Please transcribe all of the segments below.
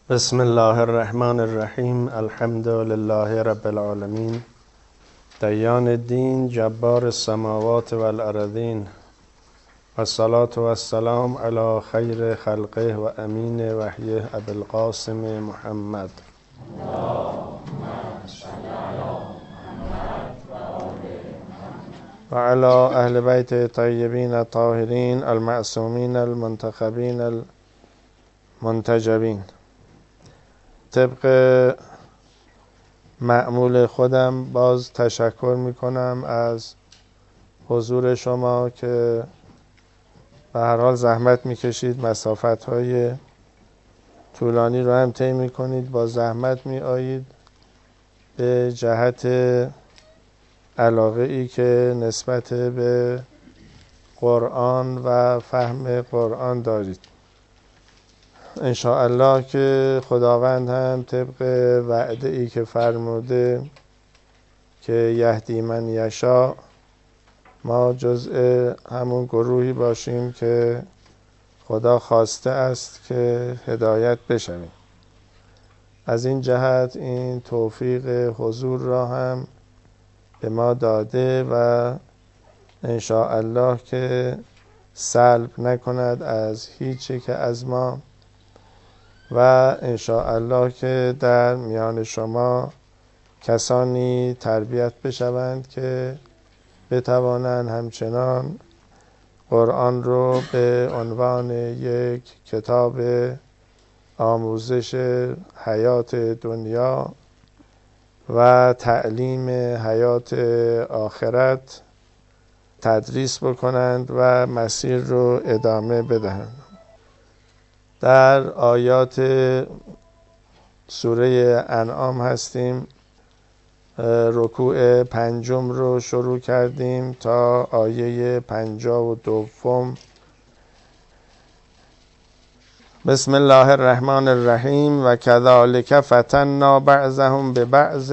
بسم الله الرحمن الرحیم. الحمد لله رب العالمین، دیان الدین، جبار السماوات والارضین، والصلاة والسلام علی خیر خلقه و امین وحیه ابی القاسم محمد. و علی اهل بیت طیبین الطاهرین المعصومین المنتخبین المنتجبین. طبق معمول خودم باز تشکر میکنم از حضور شما که به هر حال زحمت میکشید، مسافت‌های طولانی رو هم طی میکنید، با زحمت میآیید به جهت علاقه ای که نسبت به قرآن و فهم قرآن دارید. انشاءالله که خداوند هم طبق وعده ای که فرموده که یهدی من یشاء، ما جزء همون گروهی باشیم که خدا خواسته است که هدایت بشویم. از این جهت این توفیق حضور را هم به ما داده و انشاءالله که سلب نکند از هیچی که از ما، و انشاءالله که در میان شما کسانی تربیت بشوند که بتوانند همچنان قرآن رو به عنوان یک کتاب آموزش حیات دنیا و تعلیم حیات آخرت تدریس بکنند و مسیر رو ادامه بدهند. در آیات سوره انعام هستیم. رکوع 5 رو شروع کردیم تا آیه 52. بسم الله الرحمن الرحیم. و کذالک فتنا بعضهم ببعض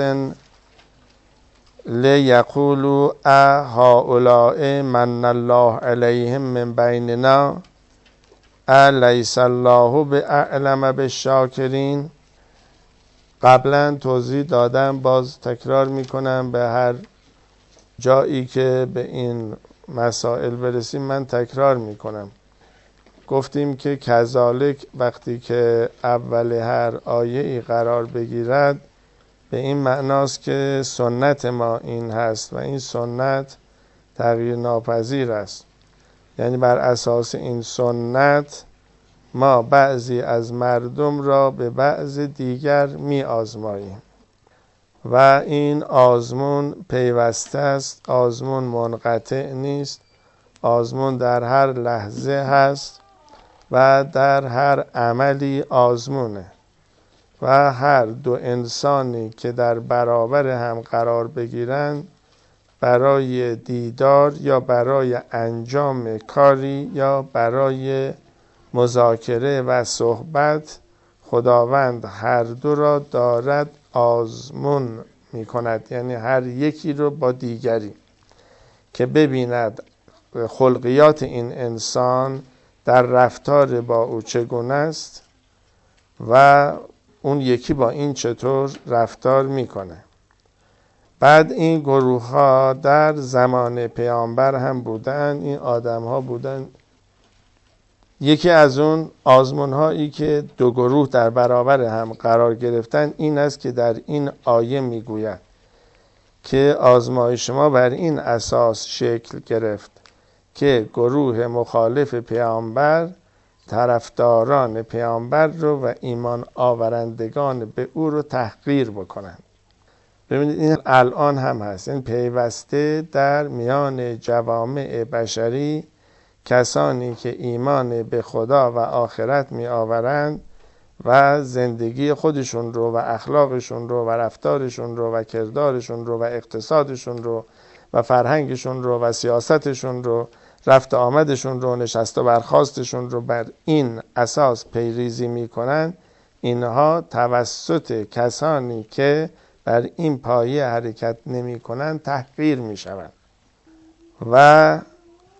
لیقولوا هؤلاء من الله علیهم من بیننا الیس الله باعلم بالشاکرین. قبلا توضیح دادم، باز تکرار میکنم، به هر جایی که به این مسائل برسیم من تکرار میکنم. گفتیم که کذالک وقتی که اول هر آیه ای قرار بگیرد به این معناست که سنت ما این هست و این سنت تغییر ناپذیر است. یعنی بر اساس این سنت ما بعضی از مردم را به بعض دیگر می آزماییم و این آزمون پیوسته است، آزمون منقطع نیست، آزمون در هر لحظه هست و در هر عملی آزمونه و هر دو انسانی که در برابر هم قرار بگیرند برای دیدار یا برای انجام کاری یا برای مذاکره و صحبت، خداوند هر دو را دارد آزمون می کند، یعنی هر یکی رو با دیگری، که ببیند خلقیات این انسان در رفتار با او چگونه است و اون یکی با این چطور رفتار میکنه. بعد این گروه ها در زمان پیامبر هم بودن، این آدم ها بودن. یکی از اون آزمون هایی که دو گروه در برابر هم قرار گرفتن این است که در این آیه میگوید که آزمایش ما بر این اساس شکل گرفت که گروه مخالف پیامبر طرفداران پیامبر رو و ایمان آورندگان به او رو تحقیر بکنند. ببینید این الان هم هست، این پیوسته در میان جوامع بشری کسانی که ایمان به خدا و آخرت می آورند و زندگی خودشون رو و اخلاقشون رو و رفتارشون رو و کردارشون رو و اقتصادشون رو و فرهنگشون رو و سیاستشون رو، رفت آمدشون رو، نشست و برخاستشون رو بر این اساس پیریزی می کنند. اینها توسط کسانی که بر این پایه حرکت نمی کنند تحقیر می شوند و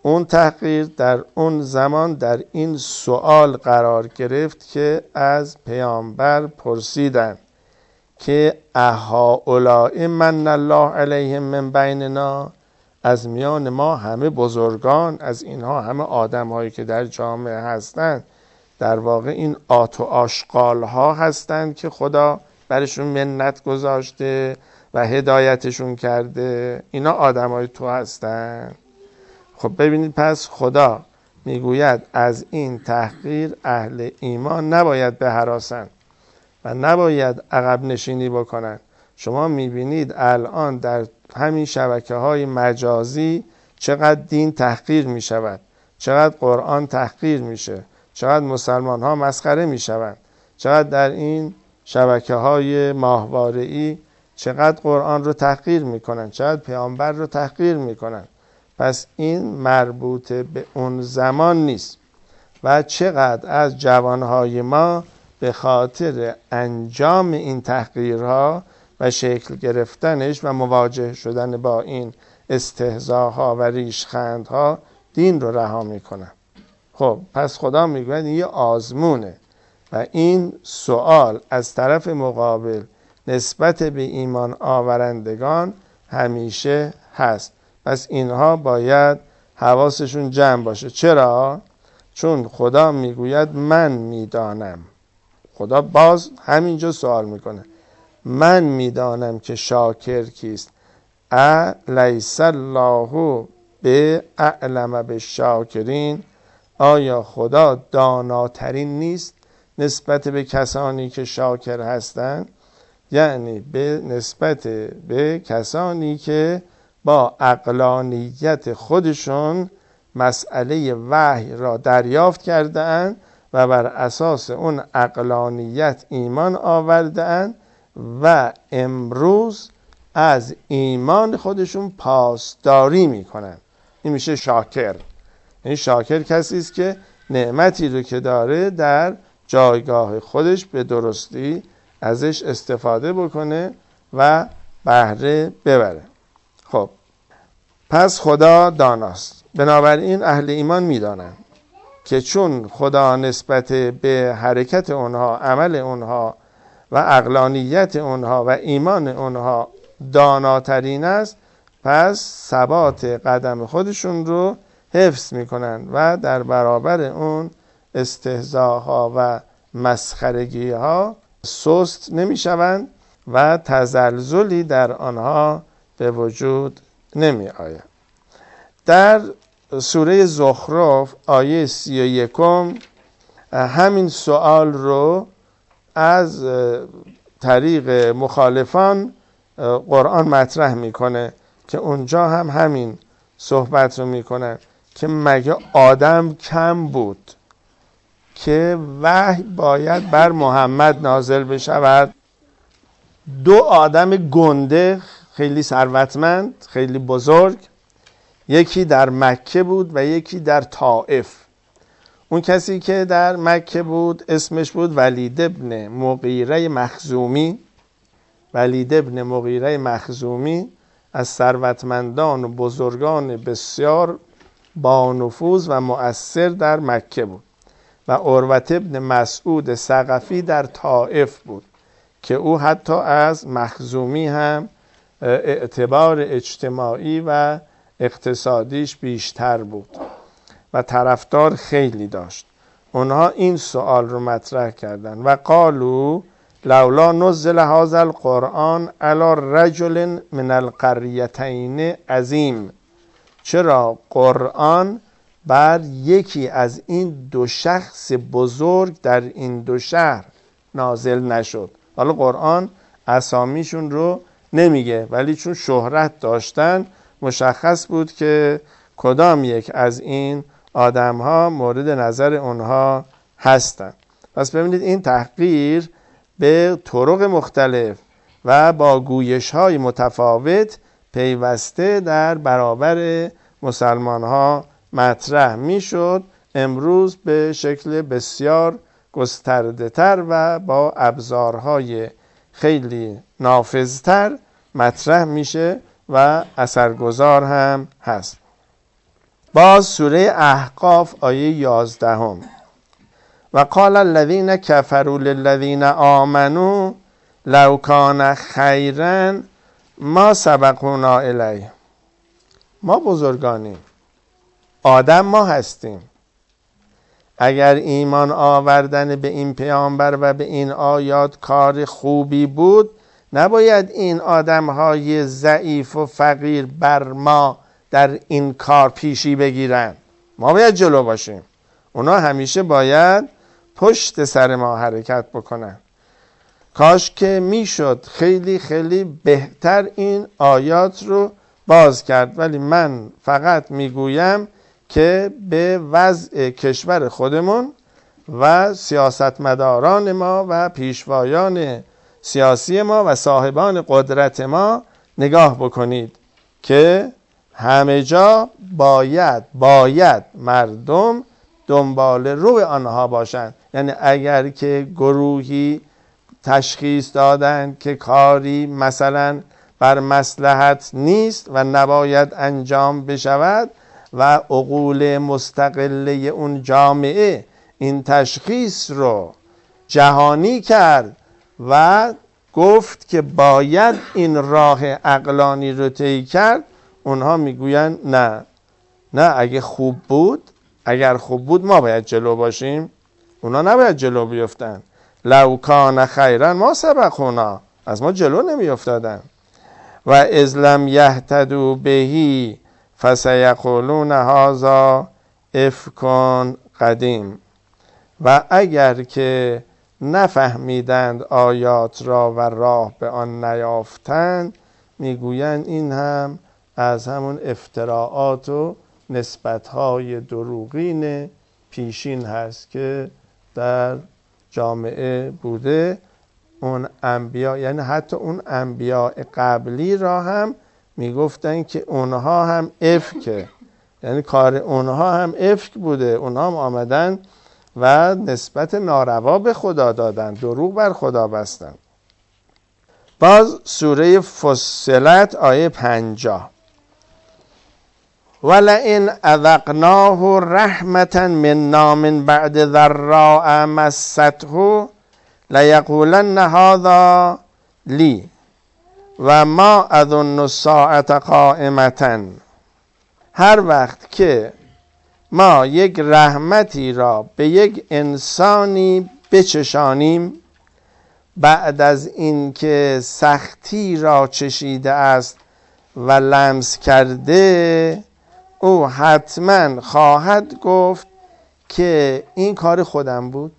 اون تحقیر در اون زمان در این سوال قرار گرفت که از پیامبر پرسیدن که اهؤلاء من الله علیهم من بیننا، از میان ما همه بزرگان، از اینها همه آدم هایی که در جامعه هستند، در واقع این آت و آشغال ها هستند که خدا برشون منت گذاشته و هدایتشون کرده، اینا آدم های تو هستند. خب ببینید، پس خدا میگوید از این تحقیر اهل ایمان نباید بهراسند و نباید عقب نشینی بکنن. شما میبینید الان در همین شبکه‌های مجازی چقدر دین تحقیر میشود، چقدر قرآن تحقیر میشه، چقدر مسلمان ها مسخره میشوند، چقدر در این شبکه‌های ماهواره‌ای چقدر قرآن رو تحقیر میکنن، چقدر پیامبر رو تحقیر میکنن. پس این مربوط به اون زمان نیست و چقدر از جوانهای ما به خاطر انجام این تحقیرها و شکل گرفتنش و مواجه شدن با این استهزاها و ریشخندها دین رو رها میکنن. خب پس خدا میگوید یه آزمونه و این سوال از طرف مقابل نسبت به ایمان آورندگان همیشه هست. پس اینها باید حواسشون جمع باشه. چرا؟ چون خدا میگوید من میدانم. خدا باز همینجا سوال میکنه، من میدانم که شاکر کیست. الیس الله باعلم بالشاکرین، آیا خدا داناترین نیست نسبت به کسانی که شاکر هستند؟ یعنی به نسبت به کسانی که با عقلانیت خودشون مسئله وحی را دریافت کرده اند و بر اساس اون عقلانیت ایمان آورده اند و امروز از ایمان خودشون پاسداری میکنن. این میشه شاکر. این شاکر کسی است که نعمتی رو که داره در جایگاه خودش به درستی ازش استفاده بکنه و بهره ببره. خب پس خدا داناست. بنابراین اهل ایمان میدانن که چون خدا نسبت به حرکت اونها، عمل اونها و عقلانیت اونها و ایمان اونها داناترین است، پس ثبات قدم خودشون رو حفظ میکنن و در برابر اون استهزاها و مسخرگی ها سست نمیشوند و تزلزلی در آنها به وجود نمی آید. در سوره زخرف آیه 31 همین سوال رو از طریق مخالفان قرآن مطرح میکنه که اونجا هم همین صحبت رو میکنن که مگه آدم کم بود که وحی باید بر محمد نازل بشود؟ دو آدم گنده خیلی ثروتمند، خیلی بزرگ، یکی در مکه بود و یکی در طائف. اون کسی که در مکه بود اسمش بود ولید ابن مغیره مخزومی. ولید ابن مغیره مخزومی از ثروتمندان و بزرگان بسیار با نفوذ و مؤثر در مکه بود و عروة ابن مسعود ثقفی در طائف بود که او حتی از مخزومی هم اعتبار اجتماعی و اقتصادیش بیشتر بود و طرفدار خیلی داشت. اونها این سوال رو مطرح کردن و قالو لولا نزل هذا القرآن علی رجل من القریتین عظیم، چرا قرآن بر یکی از این دو شخص بزرگ در این دو شهر نازل نشد؟ حالا قرآن اسامیشون رو نمیگه، ولی چون شهرت داشتن مشخص بود که کدام یک از این آدم ها مورد نظر اونها هستند. پس ببینید این تحقیر به طرق مختلف و با گویش های متفاوت پیوسته در برابر مسلمان ها مطرح می شد. امروز به شکل بسیار گسترده تر و با ابزارهای خیلی نافذتر مطرح میشه و اثرگذار هم هست. باز سوره احقاف آیه 11 و قال الذین کفروا للذین آمنوا لو کان خیرا ما سبقونا الیه. ما بزرگانیم، آدم ما هستیم، اگر ایمان آوردن به این پیامبر و به این آیات کار خوبی بود، نباید این آدم‌های ضعیف و فقیر بر ما در این کار پیشی بگیرن. ما باید جلو باشیم، اونا همیشه باید پشت سر ما حرکت بکنن. کاش که میشد خیلی خیلی بهتر این آیات رو باز کرد، ولی من فقط میگویم که به وضع کشور خودمون و سیاستمداران ما و پیشوایان سیاسی ما و صاحبان قدرت ما نگاه بکنید که همه جا باید مردم دنبال روی آنها باشند. یعنی اگر که گروهی تشخیص دادن که کاری مثلا بر مصلحت نیست و نباید انجام بشود و عقول مستقله اون جامعه این تشخیص رو جهانی کرد و گفت که باید این راه عقلانی رو طی کرد، اونها میگوین نه اگر خوب بود ما باید جلو باشیم، اونا نباید جلو بیفتن. لو کان خیرا ما سبقونا، از ما جلو نمی افتادن. و اذ لم یهتدوا بهی فسیقولون هذا افک قدیم. و اگر که نفهمیدند آیات را و راه به آن نیافتند، میگویند این هم از همون افتراعات و نسبت‌های دروغین پیشین هست که در جامعه بوده. اون انبیا، یعنی حتی اون انبیاء قبلی را هم میگفتن که اونها هم افکه، یعنی کار اونها هم افک بوده، اونها هم آمدن و نسبت ناروا به خدا دادن، دروغ بر خدا بستن. باز سوره فصلت آیه 50 ولئن اذقناه رحمة منا من بعد ضراء مسته لیقولن هذا لی و ما اظن الساعة قائمة. هر وقت که ما یک رحمتی را به یک انسانی بچشانیم بعد از اینکه سختی را چشیده است و لمس کرده، او حتما خواهد گفت که این کار خودم بود.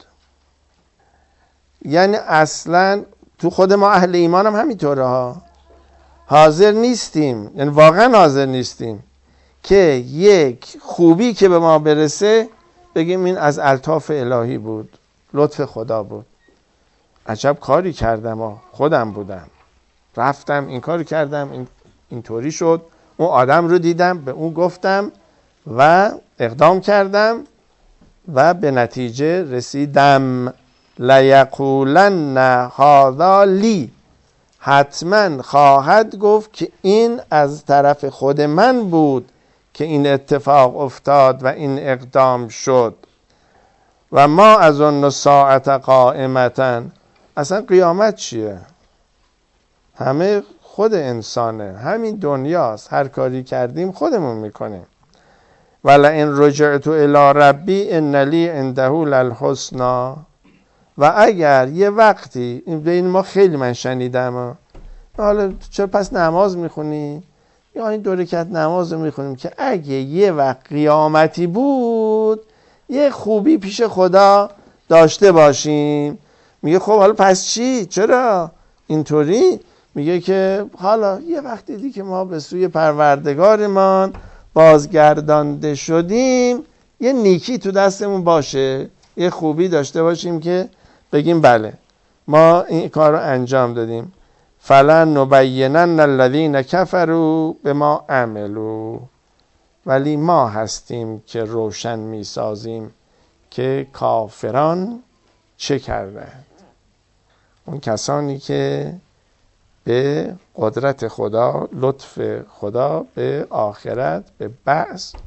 یعنی اصلا تو خود ما اهل ایمان هم همینطوره ها، حاضر نیستیم، یعنی واقعا حاضر نیستیم که یک خوبی که به ما برسه بگیم این از الطاف الهی بود، لطف خدا بود. عجب کاری کردم، خودم بودم، رفتم این کار کردم، اینطوری شد، اون آدم رو دیدم به اون گفتم و اقدام کردم و به نتیجه رسیدم. لیقولن هذا لی، حتما خواهد گفت که این از طرف خود من بود که این اتفاق افتاد و این اقدام شد. و ما اظن الساعة قائمة، اصلا قیامت چیه؟ همه خود انسانه، همین دنیاست، هر کاری کردیم خودمون میکنیم. ولئن رجعت الی ربی ان لی عنده للحسنی. و اگر یه وقتی این ما خیلی من شنیدم، حالا چرا پس نماز میخونی؟ یا این 2 رکعت نماز رو میخونیم که اگه یه وقت قیامتی بود یه خوبی پیش خدا داشته باشیم. میگه خب حالا پس چی؟ چرا اینطوری؟ میگه که حالا یه وقت دیدی که ما به سوی پروردگارمان بازگردانده شدیم، یه نیکی تو دستمون باشه، یه خوبی داشته باشیم که بگیم بله ما این کار رو انجام دادیم. فلن نبینن الذین کفروا بما عملوا، ولی ما هستیم که روشن میسازیم که کافران چه کردند. اون کسانی که به قدرت خدا، لطف خدا، به آخرت، به بعث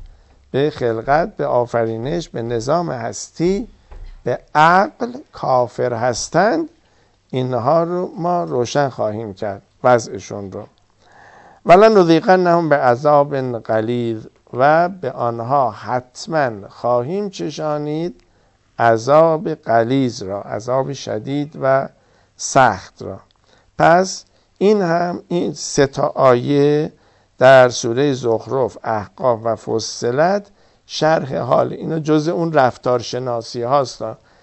به خلقت، به آفرینش، به نظام هستی، به عقل کافر هستند، اینها رو ما روشن خواهیم کرد وضعشون رو. ولنذیقنهم بعذاب غلیظ، و به آنها حتما خواهیم چشانید عذاب غلیظ را، عذاب شدید و سخت را. پس این 3 آیه در سوره زخرف، احقاف و فصلت شرح حال اینا جزء اون رفتارشناسی هاست.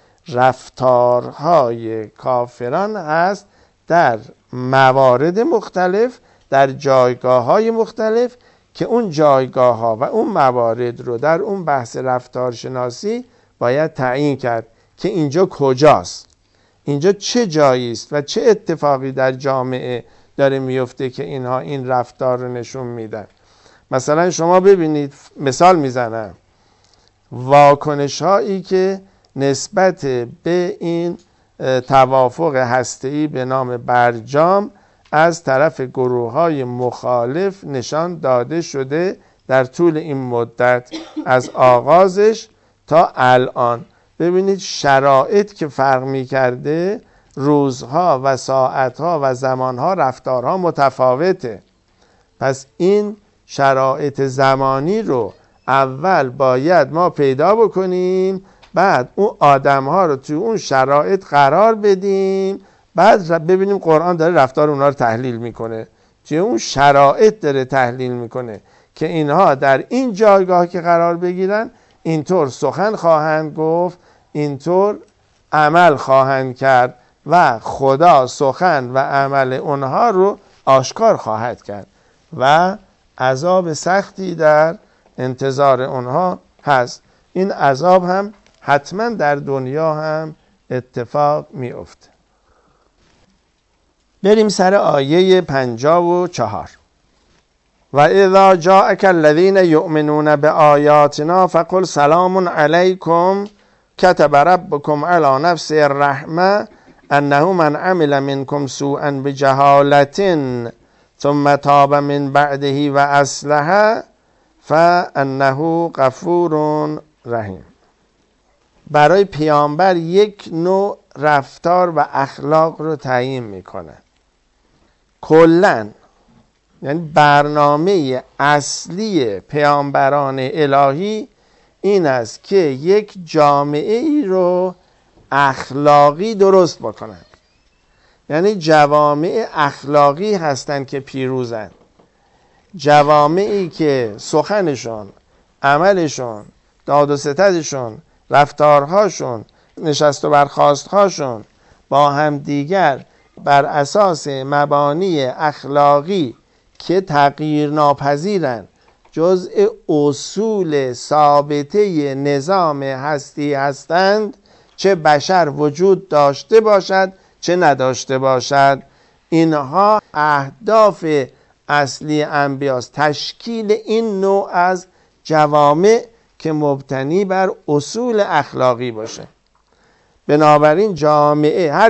رفتارهای کافران هست در موارد مختلف، در جایگاه های مختلف، که اون جایگاه ها و اون موارد رو در اون بحث رفتارشناسی باید تعیین کرد که اینجا کجاست، اینجا چه جایی است و چه اتفاقی در جامعه داره میفته که اینها این رفتار رو نشون میدن. مثلا شما ببینید، مثال میزنم، واکنش هایی که نسبت به این توافق هسته‌ای به نام برجام از طرف گروه های مخالف نشان داده شده در طول این مدت از آغازش تا الان. ببینید شرایط که فرق می کرده، روزها و ساعتها و زمانها، رفتارها متفاوته. پس این شرایط زمانی رو اول باید ما پیدا بکنیم، بعد اون آدمها رو توی اون شرایط قرار بدیم، بعد ببینیم قرآن داره رفتار اونها رو تحلیل میکنه، توی اون شرایط داره تحلیل میکنه که اینها در این جایگاه که قرار بگیرن اینطور سخن خواهند گفت، اینطور عمل خواهند کرد و خدا سخن و عمل اونها رو آشکار خواهد کرد و عذاب سختی در انتظار اونها هست. این عذاب هم حتما در دنیا هم اتفاق میفته. بریم سر آیه 54. و اذا جاءك الذين يؤمنون بآیاتنا فقل سلام علیکم كتب ربكم على نفسه الرحمة انه من عمل منكم سوءا بجهالة ثم تاب من بعده واصلح فانه غفور رحیم. برای پیامبر یک نوع رفتار و اخلاق رو تعیین میکنه. کلن یعنی برنامه اصلی پیامبران الهی این است که یک جامعه ای رو اخلاقی درست بکنن. یعنی جوامع اخلاقی هستند که پیروزن، جوامعی که سخنشون، عملشون، داد و ستدشون، رفتارهاشون، نشست و برخاستهاشون با هم دیگر بر اساس مبانی اخلاقی که تغییر ناپذیرن، جزء اصول ثابته نظام هستی هستند، چه بشر وجود داشته باشد چه نداشته باشد. اینها اهداف اصلی انبیاست، تشکیل این نوع از جوامع که مبتنی بر اصول اخلاقی باشه. بنابراین جامعه، هر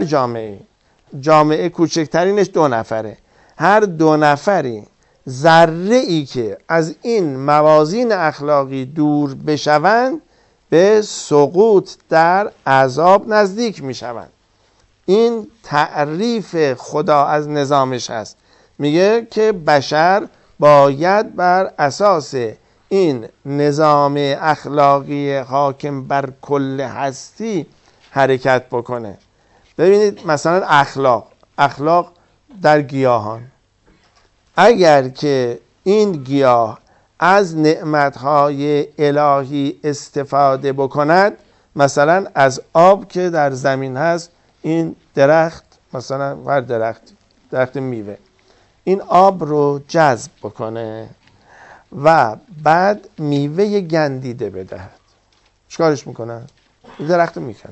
جامعه کوچکترینش 2 نفره، هر 2 نفری ذره ای که از این موازین اخلاقی دور بشوند به سقوط در عذاب نزدیک میشوند. این تعریف خدا از نظامش هست. میگه که بشر باید بر اساس این نظام اخلاقی حاکم بر کل هستی حرکت بکنه. ببینید مثلا اخلاق در گیاهان، اگر که این گیاه از نعمتهای الهی استفاده بکند، مثلا از آب که در زمین هست، این درخت مثلا هر درخت میوه این آب رو جذب بکنه و بعد میوه گندیده بدهد، چیکارش میکنن؟ درخت میکنن.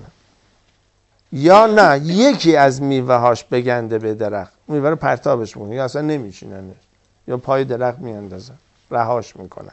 یا نه یکی از میوه هاش بگنده به درخت، میوه رو پرتابش میکنن یا اصلا نمیچینن یا پای درخت میاندازن، رهاش میکنن.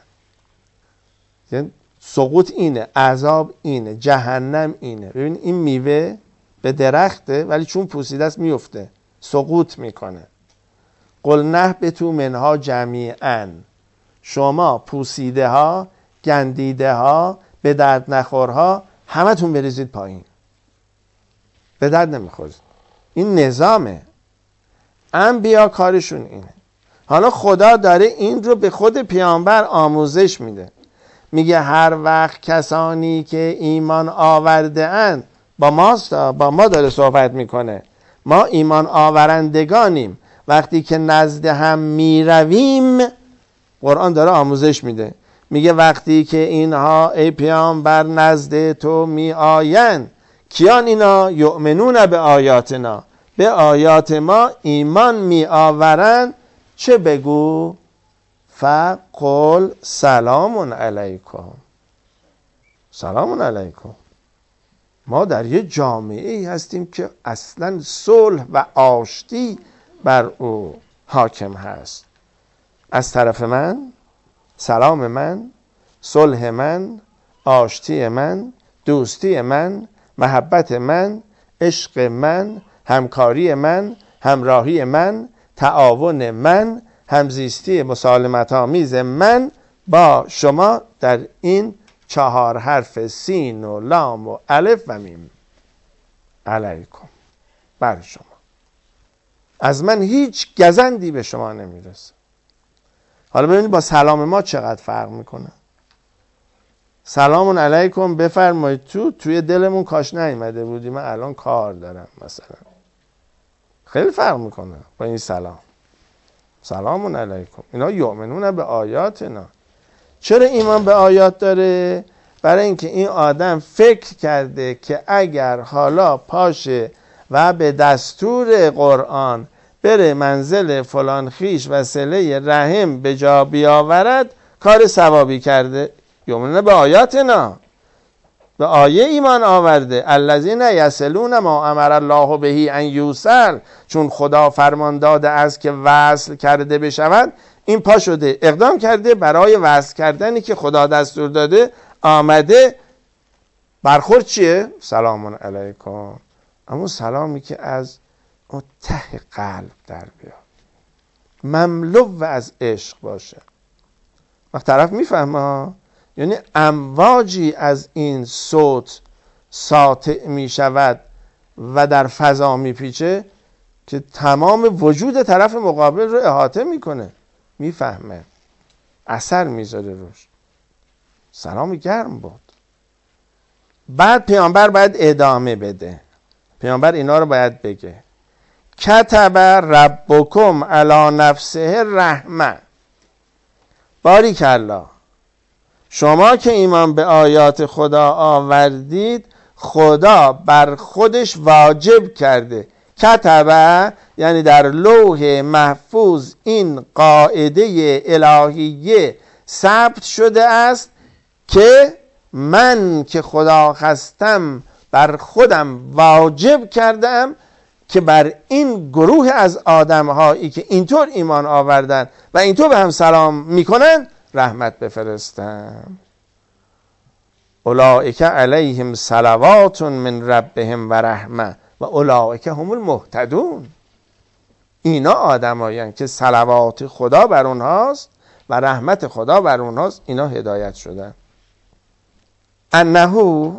یعنی سقوط اینه، عذاب اینه، جهنم اینه. ببین این میوه به درخته ولی چون پوسیده است میفته، سقوط میکنه. قل نهبطوا منها جمیعا، شما پوسیده ها گندیده ها، به درد نخورها همتون بریزید پایین، به درد نمیخورید. این نظامه، انبیا کارشون اینه. حالا خدا داره این رو به خود پیامبر آموزش میده، میگه هر وقت کسانی که ایمان آورده اند، با ما داره صحبت میکنه، ما ایمان آورندگانیم، وقتی که نزد هم میرویم، قرآن داره آموزش میده، میگه وقتی که اینها ای پیامبر نزد تو می آیند، کیان اینا؟ یؤمنون به آیاتنا، به آیات ما ایمان می آورند، چه بگو؟ فقل سلام علیکم، سلام علیکم. ما در یه جامعه ای هستیم که اصلا صلح و آشتی بر او حاکم هست. از طرف من، سلام من، صلح من، آشتی من، دوستی من، محبت من، عشق من، همکاری من، همراهی من، تعاون من، همزیستی مسالمت آمیز من با شما در این 4 حرف سین و لام و الف و میم. علیکم، بر شما. از من هیچ گزندی به شما نمیرسه. حالا ببینید با سلام ما چقدر فرق میکنه. سلام علیکم بفرمایید، توی دلمون کاش نیومده بودی، من الان کار دارم مثلا. خیلی فرق میکنه با این سلام. سلام علیکم. اینا یؤمنون به آیاتنا. چرا ایمان به آیات داره؟ برای اینکه این آدم فکر کرده که اگر حالا پاشه و به دستور قرآن بره منزل فلان خیش و صله رحم به جا بیاورد، کار ثوابی کرده. یؤمنون به آیاتنا، به آیه ایمان آورده. الذین یصلون ما امر الله به ان یوصل، چون خدا فرمان داده است که وصل کرده بشود، این پا شده اقدام کرده برای وصل کردنی که خدا دستور داده، آمده. برخورد چیه؟ سلام علیکم. اما سلامی که از اون ته قلب در بیاد، مملو از عشق باشه. وقت طرف میفهمه، یعنی امواجی از این صوت ساطع می شود و در فضا می پیچه که تمام وجود طرف مقابل رو احاطه میکنه، میفهمه، اثر میذاره روش. سلام گرم بود. بعد پیامبر باید ادامه بده. پیامبر اینا رو باید بگه: کتب ربکم علی نفسه رحمه. باریکالله، شما که ایمان به آیات خدا آوردید، خدا بر خودش واجب کرده. کتبه یعنی در لوح محفوظ این قاعده الهیه ثبت شده است که من که خدا هستم بر خودم واجب کردم که بر این گروه از آدم‌هایی که اینطور ایمان آوردن و اینطور به هم سلام میکنن رحمت بفرستم. اولئک علیهم صلوات من ربهم و رحمه و اولئک هم المهتدون. اینا آدمایند که صلوات خدا بر اونهاست و رحمت خدا بر اونهاست، اینا هدایت شدن. انه،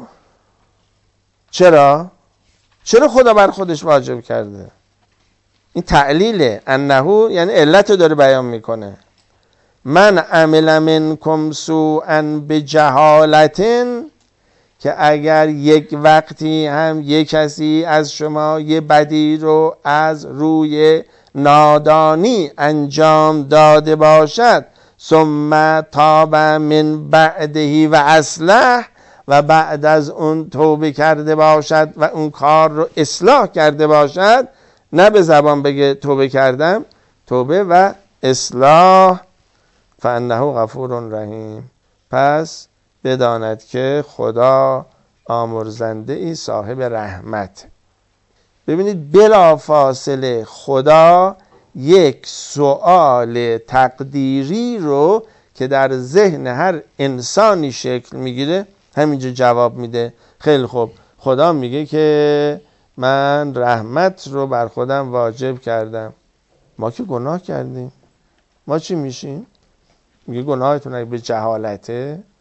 چرا خدا بر خودش واجب کرده؟ این تعلیله. انه یعنی علت رو داره بیان میکنه. من عمل منکم سوءا بجهالتن، که اگر یک وقتی هم یک کسی از شما یه بدی رو از روی نادانی انجام داده باشد، ثم تاب من بعده و اصلح، و بعد از اون توبه کرده باشد و اون کار رو اصلاح کرده باشد، نه به زبان بگه توبه کردم، توبه و اصلاح، فانه غفور رحیم، پس بداند که خدا آمرزنده ای صاحب رحمت. ببینید بلا فاصله خدا یک سؤال تقدیری رو که در ذهن هر انسانی شکل میگیره همینجا جواب میده. خیلی خوب، خدا میگه که من رحمت رو بر خودم واجب کردم. ما که گناه کردیم، ما چی میشیم؟ میگه گناهتون اگه به جهالته،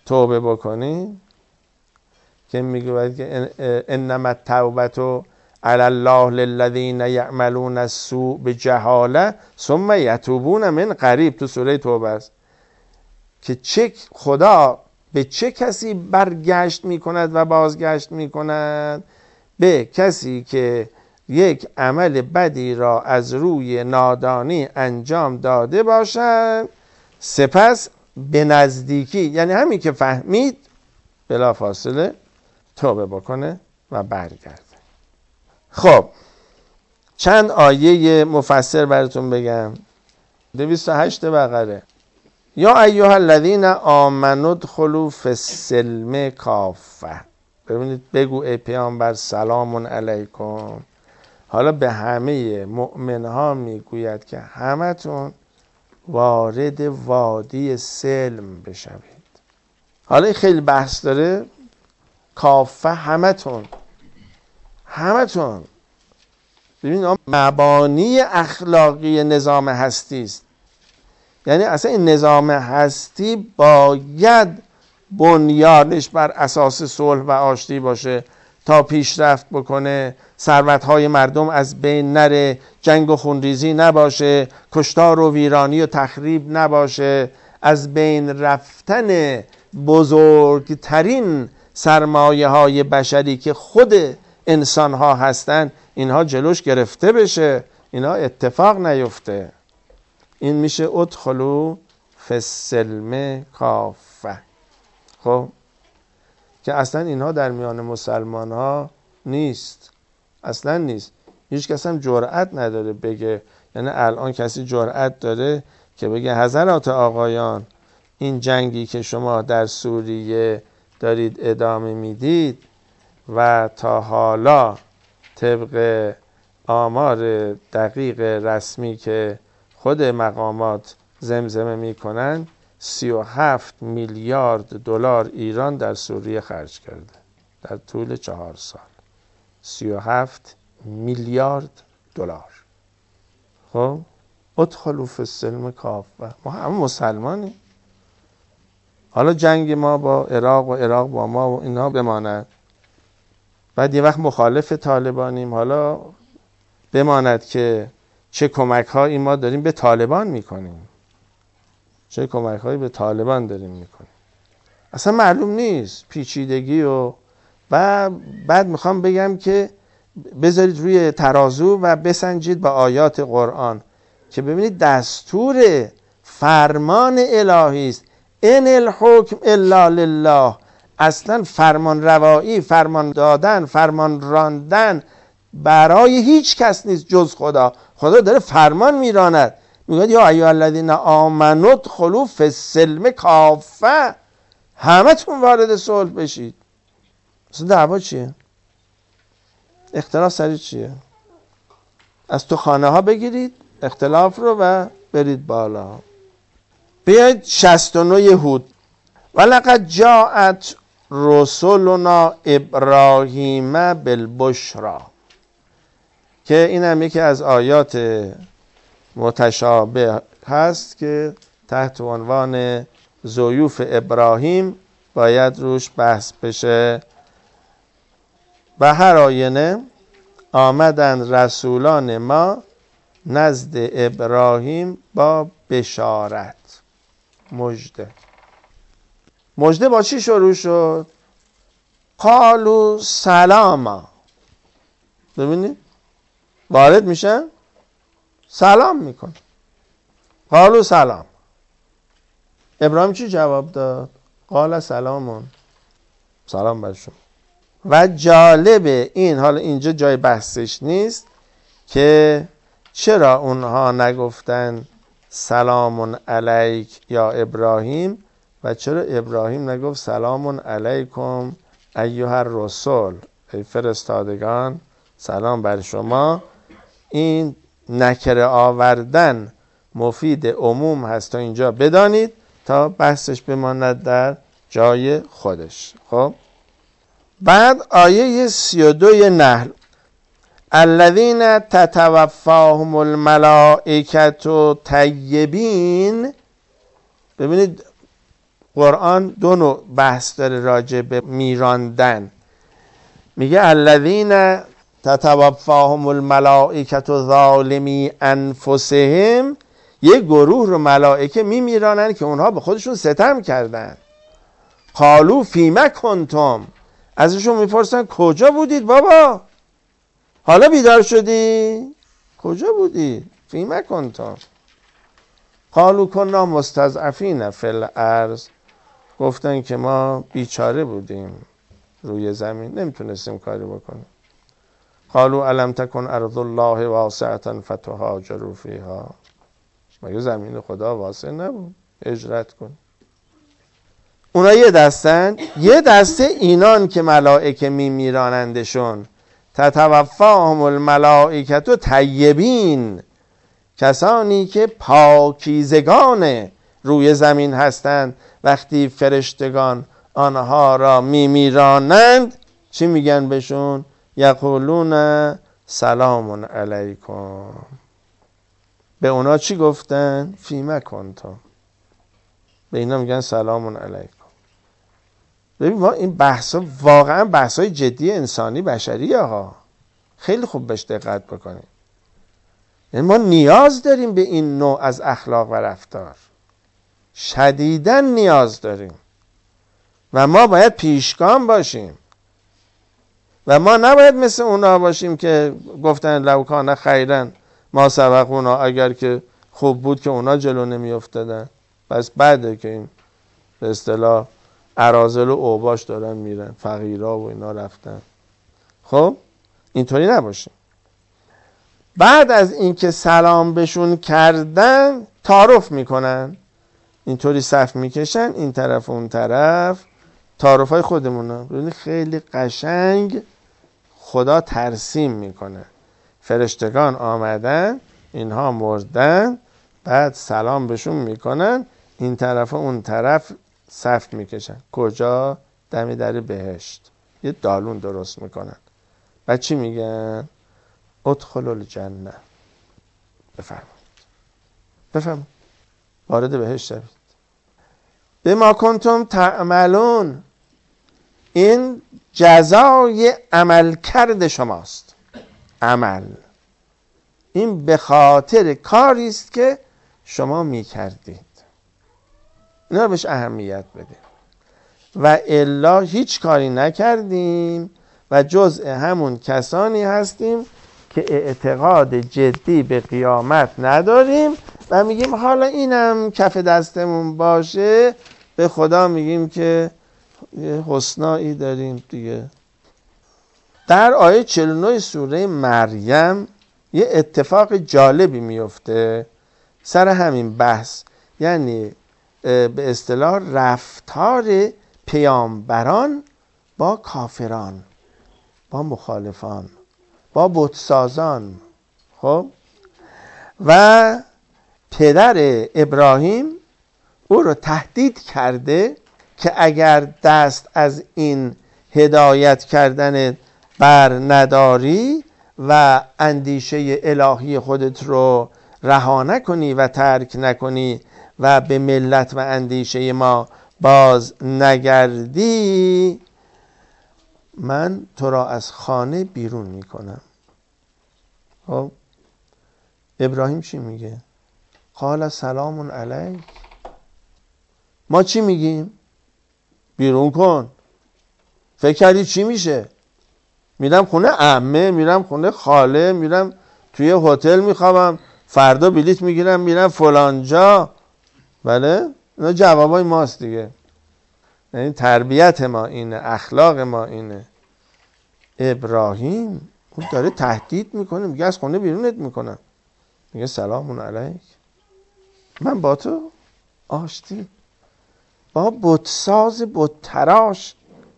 توبه بکنید که میگوید که انما التوبة علی الله للذین یعملون السوء بجهاله ثم یتوبون من قریب. تو سوره توبه است که خدا به چه کسی برگشت میکند و بازگشت میکند؟ به کسی که یک عمل بدی را از روی نادانی انجام داده باشد، سپس به نزدیکی، یعنی همین که فهمید، بلا فاصله توبه بکنه و برگرده. خب چند آیه مفسر براتون بگم. 208 بقره: یا ایها الذین آمنوا ادخلوا فی السلم کافه. ببینید، بگو ای پیامبر سلام علیکم. حالا به همه مؤمنها میگوید که همتون وارد وادی سلم بشوید. حالا این خیلی بحث داره. کافه، همتون. ببینید مبانی اخلاقی نظام هستی است. یعنی اصلا این نظام هستی باید بنیانش بر اساس صلح و آشتی باشه تا پیشرفت بکنه، ثروت‌های مردم از بین نره، جنگ و خونریزی نباشه، کشتار و ویرانی و تخریب نباشه، از بین رفتن بزرگترین سرمایه‌های بشری که خود انسان‌ها هستن، اینها جلوش گرفته بشه، اینها اتفاق نیفته. این میشه ادخلوا فی السلم کافه. خب که اصلا اینها در میان مسلمان ها نیست، اصلا نیست. هیچ کس هم جرأت نداره بگه، یعنی الان کسی جرأت داره که بگه حضرات آقایان، این جنگی که شما در سوریه دارید ادامه میدید و تا حالا طبق آمار دقیق رسمی که خود مقامات زمزمه میکنن 37 میلیارد دلار ایران در سوریه خرج کرده در طول 4 سال. 37 میلیارد دلار. خب ادخلوا فی السلم کافه. ما هم مسلمانیم. حالا جنگ ما با عراق و عراق با ما و اینا بماند، بعد یه وقت مخالف طالبانیم، حالا بماند که چه کمک هایی ما داریم به طالبان میکنیم، چه کمک هایی به طالبان داریم میکنیم، اصلا معلوم نیست. پیچیدگی و بعد میخوام بگم که بذارید روی ترازو و بسنجید با آیات قرآن که ببینید دستور فرمان الهی است. ان الحکم الا لله. اصلا فرمان روایی، فرمان دادن، فرمان راندن برای هیچ کس نیست جز خدا. خدا داره فرمان میراند، میگه یا ایها الذین آمنوا ادخلوا فی السلم کافه. همتون وارد صلح بشید. اصلا دعوا چیه؟ اختلاف سر چیه؟ از تو خانه ها بگیرید اختلاف رو و برید بالا. بیایید 69 هود: ولقد جاءت رسولنا ابراهیم بالبشرا، که این هم یکی از آیات متشابه هست که تحت عنوان ضیوف ابراهیم باید روش بحث بشه. و هر آینه آمدن رسولان ما نزد ابراهیم با بشارت، مژده. مژده با چی شروع شد؟ قالوا سلاما. ببینید وارد میشن سلام میکن. قالوا سلام. ابراهیم چی جواب داد؟ قال سلامون، سلام بر شما. و جالب این، حالا اینجا جای بحثش نیست که چرا اونها نگفتن سلام علیک یا ابراهیم و چرا ابراهیم نگفت سلام علیکم ایها الرسول، ای فرستادگان سلام بر شما. این نکره آوردن مفید عموم هست تا اینجا بدانید تا بحثش بماند در جای خودش. خب بعد آیه 32 نحل: الذین تتوفاهم الملائکة طیبین. ببینید قرآن دو نوع بحث داره راجع به میراندن. میگه الذین تتوفاهم الملائکة ظالمی انفسهم، یک گروه رو ملائکه میمیرانن که اونها به خودشون ستم کردن. قالوا فیما کنتم، ازشون میپرسن کجا بودید بابا؟ حالا بیدار شدی؟ کجا بودی؟ فیما کنتم. قالوا کنا مستضعفین فی الارض، گفتن که ما بیچاره بودیم روی زمین، نمیتونستیم کاری بکنیم. قالوا الم تکن ارض الله واسعة فتهاجروا فیها، مگه زمین خدا واسع نبود؟ هجرت کن. اونا یه دستن. یه دسته اینان که ملائکه میمیرانندشون، تتوفاهم الملائکة طیبین، کسانی که پاکیزگان روی زمین هستند. وقتی فرشتگان آنها را میمیرانند چی میگن بهشون؟ یقولون سلام علیکم. به اونا چی گفتن؟ فیما کنتم. به اینا میگن سلام علیکم. ببین ما این بحثا واقعا بحثای جدی انسانی بشری ها، خیلی خوب بهش دقت بکنیم. یعنی ما نیاز داریم به این نوع از اخلاق و رفتار، شدیداً نیاز داریم و ما باید پیشگام باشیم و ما نباید مثل اونا باشیم که گفتن لو کان خیرا ما سبقونا، اگر که خوب بود که اونا جلو نمی افتادن. پس بعده که این به اصطلاح اراذل و اوباش دارن میرن، فقیرا و اینا رفتن. خب اینطوری نباشیم. بعد از اینکه سلام بهشون کردن تعارف میکنن، اینطوری صف میکشن این طرف و اون طرف، تعارف های خودمونه. ببینید خیلی قشنگ خدا ترسیم میکنه. فرشتگان آمدن، اینها مردن، بعد سلام بهشون میکنن، این طرف و اون طرف صف میکشن. کجا؟ دم در بهشت. یه دالون درست میکنن. بعد چی میگن؟ ادخلوا الجنه، بفرمایید وارد بهشت شوید. بما کنتم تعملون، این جزای عمل کرد شماست. عمل این به خاطر کاری است که شما میکردید. اینا بهش اهمیت بدیم. و الا هیچ کاری نکردیم و جزء همون کسانی هستیم که اعتقاد جدی به قیامت نداریم و میگیم حالا اینم کف دستمون باشه، به خدا میگیم که یه حسنایی داریم دیگه. در آیه 49 سوره مریم یه اتفاق جالبی میفته سر همین بحث، یعنی به اصطلاح رفتار پیامبران با کافران، با مخالفان، با بتسازان. خب و پدر ابراهیم او رو تهدید کرده که اگر دست از این هدایت کردن بر نداری و اندیشه الهی خودت رو رها نکنی و ترک نکنی و به ملت و اندیشه ما باز نگردی، من تو را از خانه بیرون میکنم. خب ابراهیم چی میگه؟ قال سلام علیک. ما چی میگیم؟ بیرون کن. فکر کردی چی میشه؟ میرم خونه عمه، میرم خونه خاله، میرم توی هتل میخوابم، فردا بلیط میگیرم میرم فلان جا. بله اینا جوابای ماست دیگه. یعنی تربیت ما اینه، اخلاق ما اینه. ابراهیم اون داره تهدید میکنه، میگه از خونه بیرونت میکنم. میگه سلام علیک، من با تو آشتی، با بتساز بتتراش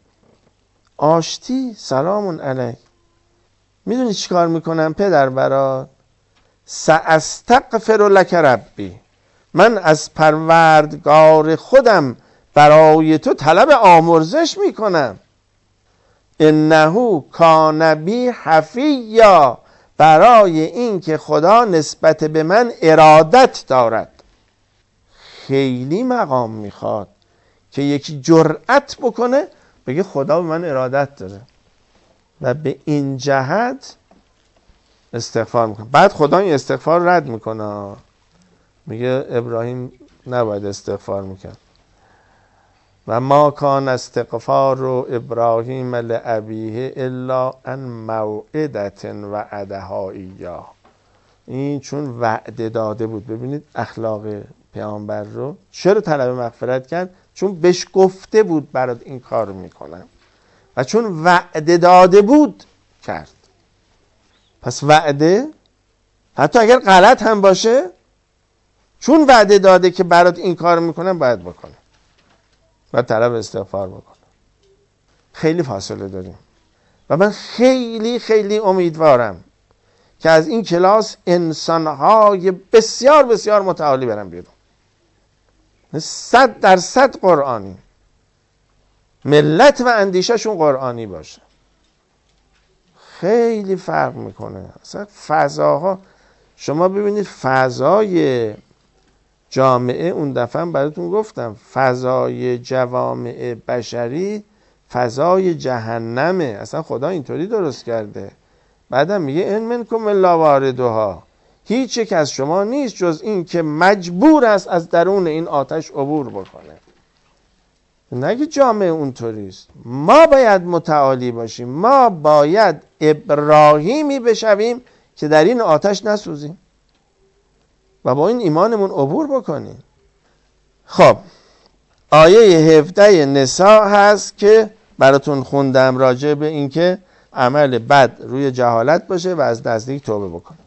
آشتی، سلام علیک. میدونی چی کار میکنم پدر برات؟ ساستغفر لک ربی، من از پروردگار خودم برای تو طلب آمرزش میکنم. انه کان بی حفیا، برای این که خدا نسبت به من ارادت دارد. خیلی مقام میخواد که یکی جرأت بکنه بگه خدا به من ارادت داره و به این جهت استغفار میکنه. بعد خدا این استغفار رد میکنه، میگه ابراهیم نباید استغفار میکرد. و ما کان استغفار ابراهیم لابیه الا ان موعدة وعدها ایاه. این چون وعده داده بود. ببینید اخلاق پیامبر رو. چرا طلب مغفرت کرد؟ چون بهش گفته بود برات این کار میکنم و چون وعده داده بود کرد. پس وعده حتی اگر غلط هم باشه، چون وعده داده که برات این کار میکنم باید بکنه و طلب استغفار بکنه. خیلی فاصله داریم و من خیلی خیلی امیدوارم که از این کلاس انسانهای بسیار بسیار متعالی برن بیرون. 100% قرآنی، ملت و اندیشهشون قرآنی باشه. خیلی فرق میکنه. اصلا فضاها، شما ببینید فضای جامعه، اون دفعه براتون گفتم فضای جوامع بشری فضای جهنمه. اصلا خدا اینطوری درست کرده. بعدم میگه ان منکم الا واردها، هیچ یک از شما نیست جز این که مجبور است از درون این آتش عبور بکنه. نگه جامعه اونطوری است. ما باید متعالی باشیم. ما باید ابراهیمی بشویم که در این آتش نسوزیم و با این ایمانمون عبور بکنیم. خب آیه 17 نساء هست که براتون خوندم راجع به این که عمل بد روی جهالت باشه و از نزدیک توبه بکنه.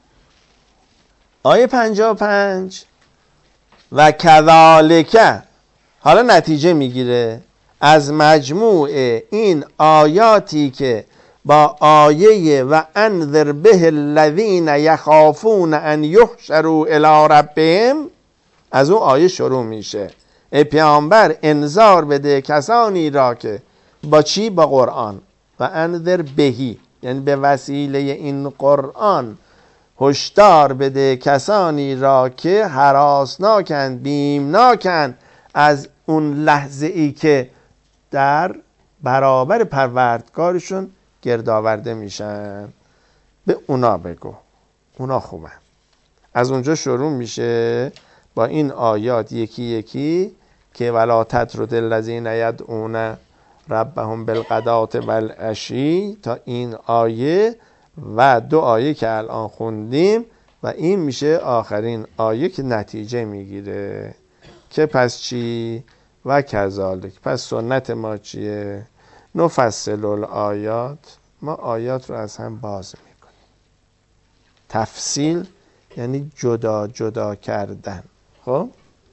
آیه 55 و کذالک، حالا نتیجه میگیره از مجموع این آیاتی که با آیه و انذر به الذین یخافون ان یحشروا الی ربهم، از اون آیه شروع میشه. ای پیامبر انذار بده کسانی را که با چی؟ با قرآن. و انذر بهی یعنی به وسیله این قرآن هشدار بده کسانی را که هراسناکند، بیمناکند از اون لحظه ای که در برابر پروردگارشون گردآورده میشن. به اونا بگو، اونا خوبن. از اونجا شروع میشه با این آیات یکی یکی که ولا تطرد الذین یدعون ربهم بالغداة والعشی تا این آیه و 2 آیه که الان خوندیم و این میشه آخرین آیه که نتیجه میگیره که پس چی؟ و کذالک. پس سنت ما چیه؟ نفصل الآیات، ما آیات رو از هم باز میکنیم. تفصیل یعنی جدا جدا کردن. خب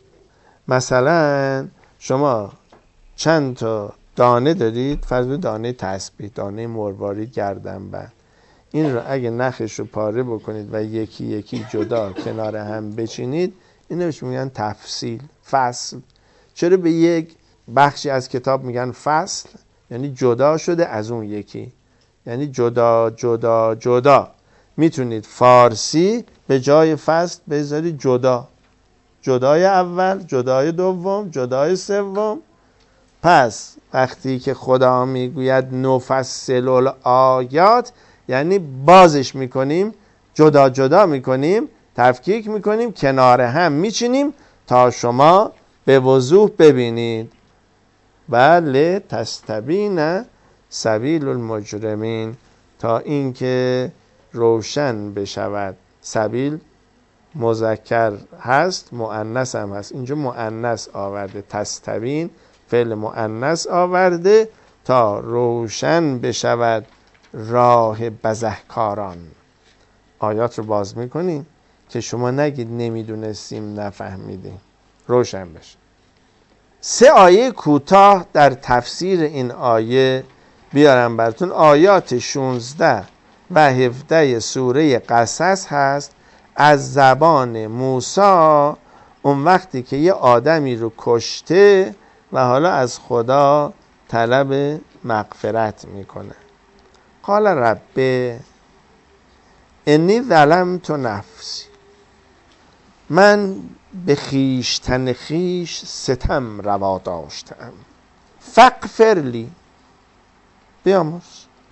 مثلا شما چند تا دانه دارید، فرض کنید دانه تسبیح، دانه مروارید، گردنبند. این رو اگه نخش رو پاره بکنید و یکی یکی جدا کنار هم بچینید، اینو بهش میگن تفصیل، فصل. چرا به یک بخشی از کتاب میگن فصل؟ یعنی جدا شده از اون یکی، یعنی جدا جدا جدا. میتونید فارسی به جای فصل بذارید جدا، جدای اول، جدای دوم، جدای سوم. پس وقتی که خدا میگوید نفصل الآیات یعنی بازش میکنیم، جدا جدا میکنیم، تفکیک میکنیم، کنار هم میچینیم تا شما به وضوح ببینید. بله تستبین سبیل المجرمین، تا اینکه روشن بشود. سبیل مذکر هست، مؤنث هم هست. اینجا مؤنث آورده، تستبین فعل مؤنث آورده تا روشن بشود راه بزهکاران. آیات رو باز میکنیم که شما نگید نمیدونستیم، نفهمیدیم، روشن بشه. 3 آیه کوتاه در تفسیر این آیه بیارم براتون. آیات 16 و 17 سوره قصص هست. از زبان موسی اون وقتی که یه آدمی رو کشته و حالا از خدا طلب مغفرت میکنه. قال رب انی ظلمت نفسی، من به خویشتن خویش ستم روا داشتم. فغفرلی، بیامرز.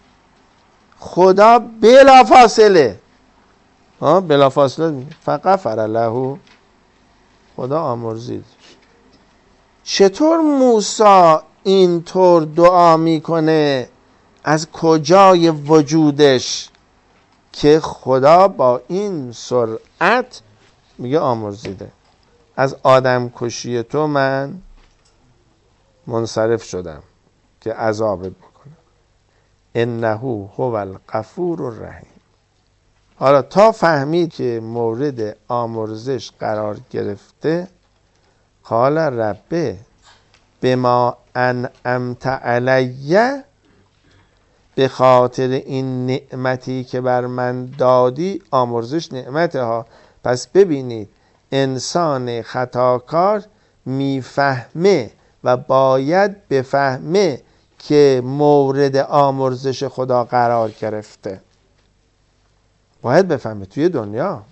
خدا بلا فاصله بلا فاصله میگه فغفر له، خدا آمرزید. چطور موسی اینطور دعا میکنه از کجای وجودش که خدا با این سرعت میگه آمرزیده؟ از آدم کشی تو من منصرف شدم که عذابت بکنم. انه هو الغفور الرحیم. حالا تا فهمید که مورد آمرزش قرار گرفته، قال ربه بما انعمت علیه، به خاطر این نعمتی که بر من دادی. آمرزش نعمته ها. پس ببینید انسان خطاکار میفهمه و باید بفهمه که مورد آمرزش خدا قرار گرفته. باید بفهمه توی دنیا،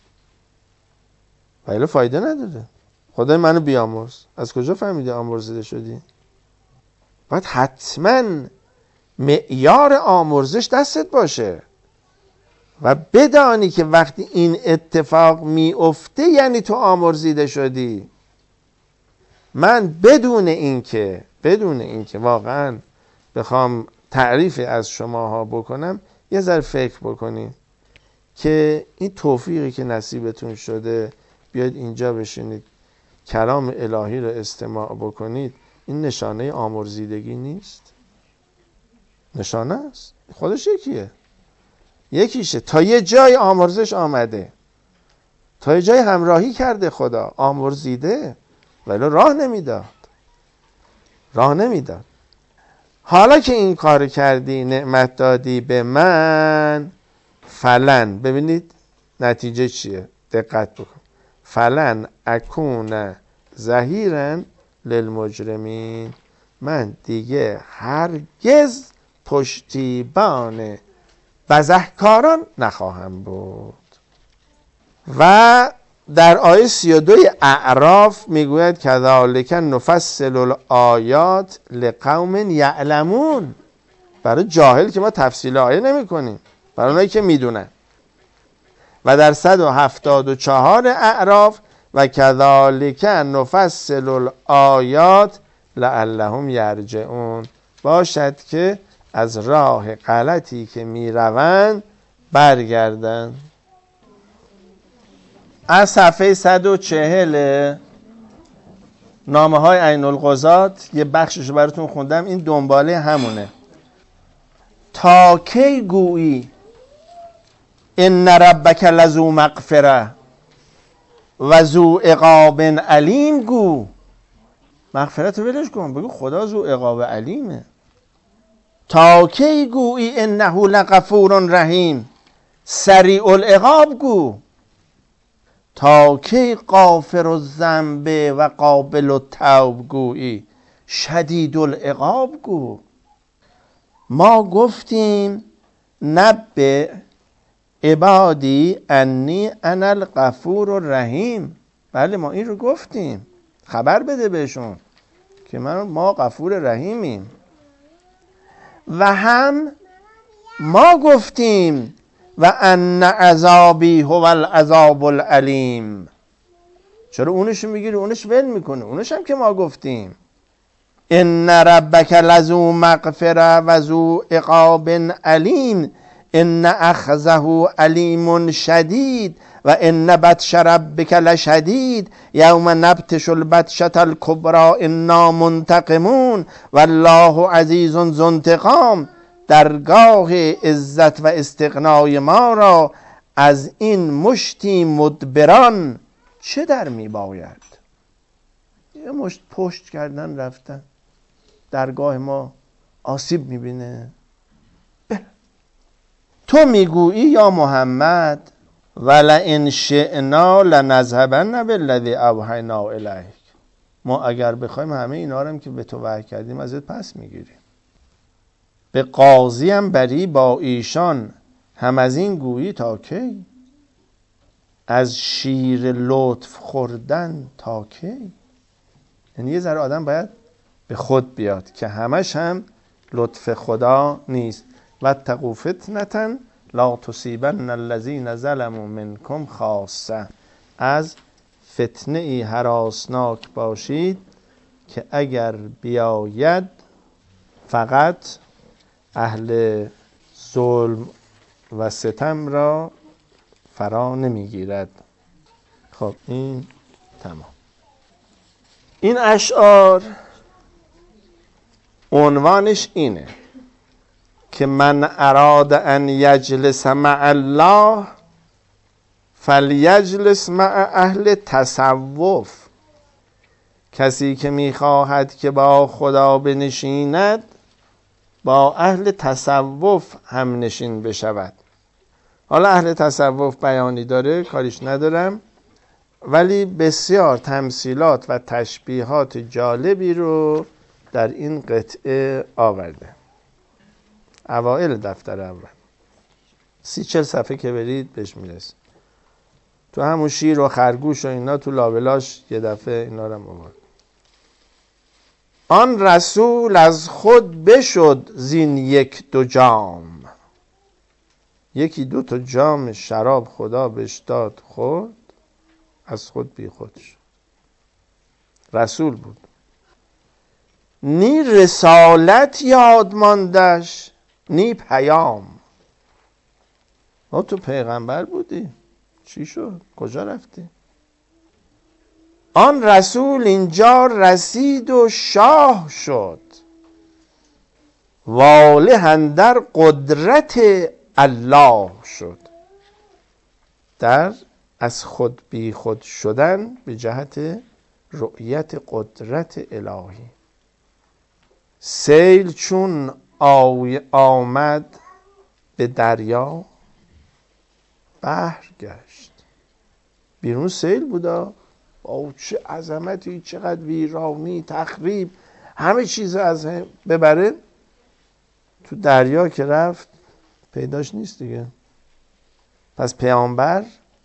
ولی فایده نداره. خدای منو بیامرز. از کجا فهمیدی آمرزیده شدی؟ باید حتما معیار آمرزش دستت باشه و بدانی که وقتی این اتفاق میفته یعنی تو آمرزیده شدی. من بدون اینکه واقعا بخوام تعریفی از شماها بکنم، یه ذره فکر بکنید که این توفیقی که نصیبتون شده بیاید اینجا بشینید کلام الهی رو استماع بکنید، این نشانه آمرزیدگی نیست؟ نشانه است. خودش یکیشه. تا یه جای آمرزش آمده، تا یه جای همراهی کرده خدا، آمرزیده، ولی راه نمیداد. حالا که این کار کردی، نعمت دادی به من، فلن، ببینید نتیجه چیه، دقت بکن. فلن اکون ظهیرا للمجرمین، من دیگه هرگز پشتیبان بزهکاران نخواهم بود. و در آیه 32 اعراف میگوید کذالک نفصل الآیات لقوم یعلمون. برای جاهل که ما تفصیل آیه نمی کنیم، برای اونایی که میدونن. و در 174 اعراف و کذالک نفصل الآیات لعلهم یرجعون، باشد که از راه غلطی که میروند برگردن. از صفحه 140 نامه های عین القضات یه بخشش براتون خوندم، این دنباله همونه. تا کی گویی ان ربک لذو مغفره و ذو عقاب علیم، گو مغفرت رو ولش کن، بگو خدا ذو عقاب علیمه. تا کی گویی انه لغفور رحیم سریع العقاب، گو تا کی غافر الذنب و قابل التوب گویی شدید العقاب، گو ما گفتیم نبئ عبادی انی انا الغفور الرحیم. بله ما این رو گفتیم، خبر بده بهشون که ما غفور رحیمیم. و هم ما گفتیم و ان عذابی هو العذاب العلیم. چرا اونش میگیری اونش ول میکنه؟ اونش هم که ما گفتیم ان ربک لذو مغفره و ذو عقاب علیم ان اخذه علیم شدید و ان بطش ربک لشدید یوم نبطش البطشة الکبری انا منتقمون والله عزیز ذو انتقام. درگاه عزت و استغنای ما را از این مشتی مدبران چه در می باید؟ یه مشت پشت کردن رفتن، درگاه ما آسیب میبینه. تو میگویی یا محمد ولئن شئنا لنذهبن بالذی اوحینا الیک، ما اگر بخوایم همه اینا رو هم که به تو وحی کردیم ازت پس میگیریم. به قاضی هم بری با ایشان هم از این گویی تا کی؟ از شیر لطف خوردن تا کی؟ یعنی یه ذره آدم باید به خود بیاد که همش هم لطف خدا نیست. واتقوا فتنة لا تصیبن الذین ظلموا منکم خاصة. از فتنه ای هراسناک باشید که اگر بیاید فقط اهل ظلم و ستم را فرا نمیگیرد. خب این تمام. این اشعار عنوانش اینه که من اراد ان یجلس مع الله فلیجلس مع اهل تصوف. کسی که میخواهد که با خدا بنشیند با اهل تصوف هم نشین بشود. حالا اهل تصوف بیانی داره، کاریش ندارم، ولی بسیار تمثیلات و تشبیهات جالبی رو در این قطعه آورده. اوائل دفتر اول 30-40 صفحه که برید بهش میرسید. تو همون شیر و خرگوش و اینا تو لابلاش یه دفعه اینا رو هم آورد. آن رسول از خود بشد زین یک دو جام. یکی دو تا جام شراب خدا بهش داد خورد، از خود بی خود شد. رسول بود. نی رسالت یاد ماندش نی پیام. تو پیغمبر بودی، چی شد؟ کجا رفتی؟ آن رسول اینجا رسید و شاه شد، واله اندر قدرت الله شد. در از خود بی خود شدن به جهت رؤیت قدرت الهی. سیل چون آمد به دریا بحر گشت. بیرون سیل بودا، او چه عظمتی، چقدر ویرانی، تخریب، همه چیز از هم ببره. تو دریا که رفت پیداش نیست دیگه. پس پیامبر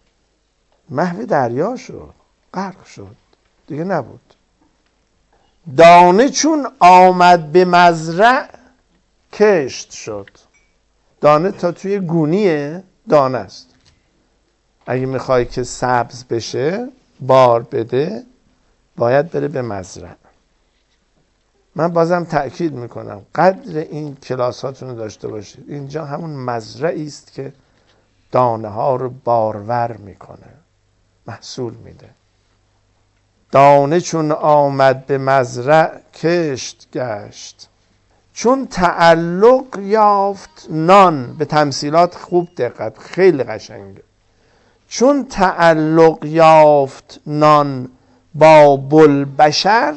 محو دریا شد، غرق شد، دیگه نبود. دانه چون آمد به مزرع کشت شد. دانه تا توی گونیه دانه است. اگه میخوای که سبز بشه، بار بده، باید بره به مزرع. من بازم تأکید میکنم قدر این کلاساتون رو داشته باشید. اینجا همون مزرعی است که دانه ها رو بارور میکنه، محصول میده. دانه چون آمد به مزرع کشت گشت. چون تعلق یافت نان. به تمثیلات خوب دقت، خیلی قشنگه. چون تعلق یافت نان با بوالبشر،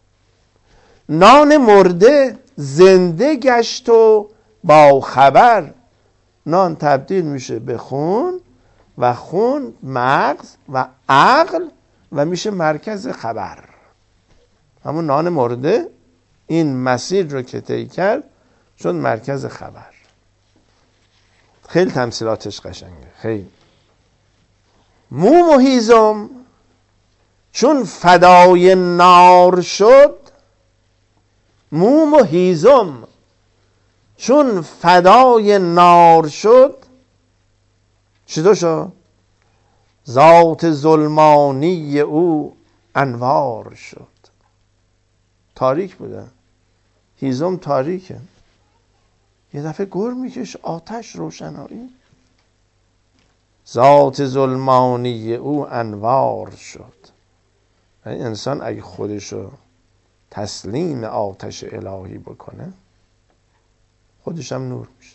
نان مرده زنده گشت و با خبر. نان تبدیل میشه به خون و خون مغز و عقل و میشه مرکز خبر. همون نان مرده این مسیر رو که طی کرد شد مرکز خبر. خیلی تمثیلاتش قشنگه، خیلی. موم و هیزم چون فدای نار شد. موم و هیزم چون فدای نار شد. چطور شد؟ ذات ظلمانی او انوار شد. تاریک بوده، هیزم تاریکه، یه دفعه گر میکش آتش روشنایی. ذات ظلمانی او انوار شد. یعنی انسان اگه خودشو تسلیم آتش الهی بکنه خودش هم نور میشه.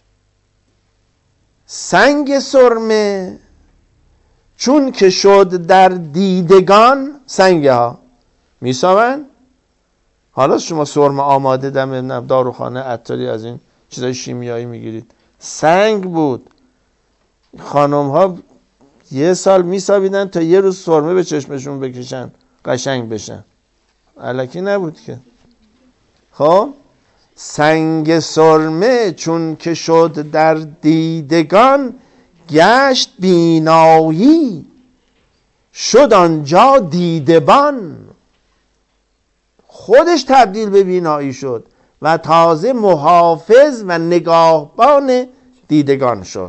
سنگ سرمه چون که شد در دیدگان. سنگ ها میساون. حالا شما سرمه آماده دم داروخانه عطاری از این چیزای شیمیایی میگیرید، سنگ بود. خانم ها یه سال میسابیدن تا یه روز سرمه به چشمشون بکشن قشنگ بشن، الکی نبود که. خب سنگ سرمه چون که شد در دیدگان گشت بینایی. شد آنجا دیدبان، خودش تبدیل به بینایی شد و تازه محافظ و نگاهبان دیدگان شد.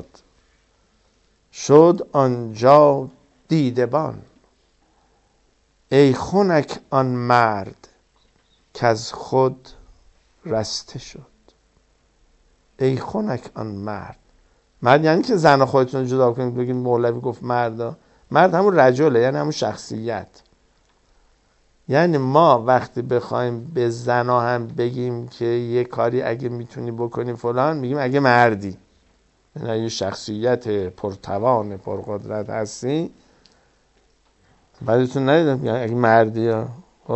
شد آنجا دیدبان. ای خنک آن مرد که از خود رسته شد. ای خنک آن مرد. مرد یعنی که زن خودتون جدا کنید بگید مولوی گفت مرد. مرد همون رجله، یعنی همون شخصیت. یعنی ما وقتی بخوایم به زنا هم بگیم که یه کاری اگه میتونی بکنی فلان، میگیم اگه مردی، یعنی اگه شخصیت پرتوان پرقدرت هستی. بعدتون ندیدم یعنی اگه مردی ها.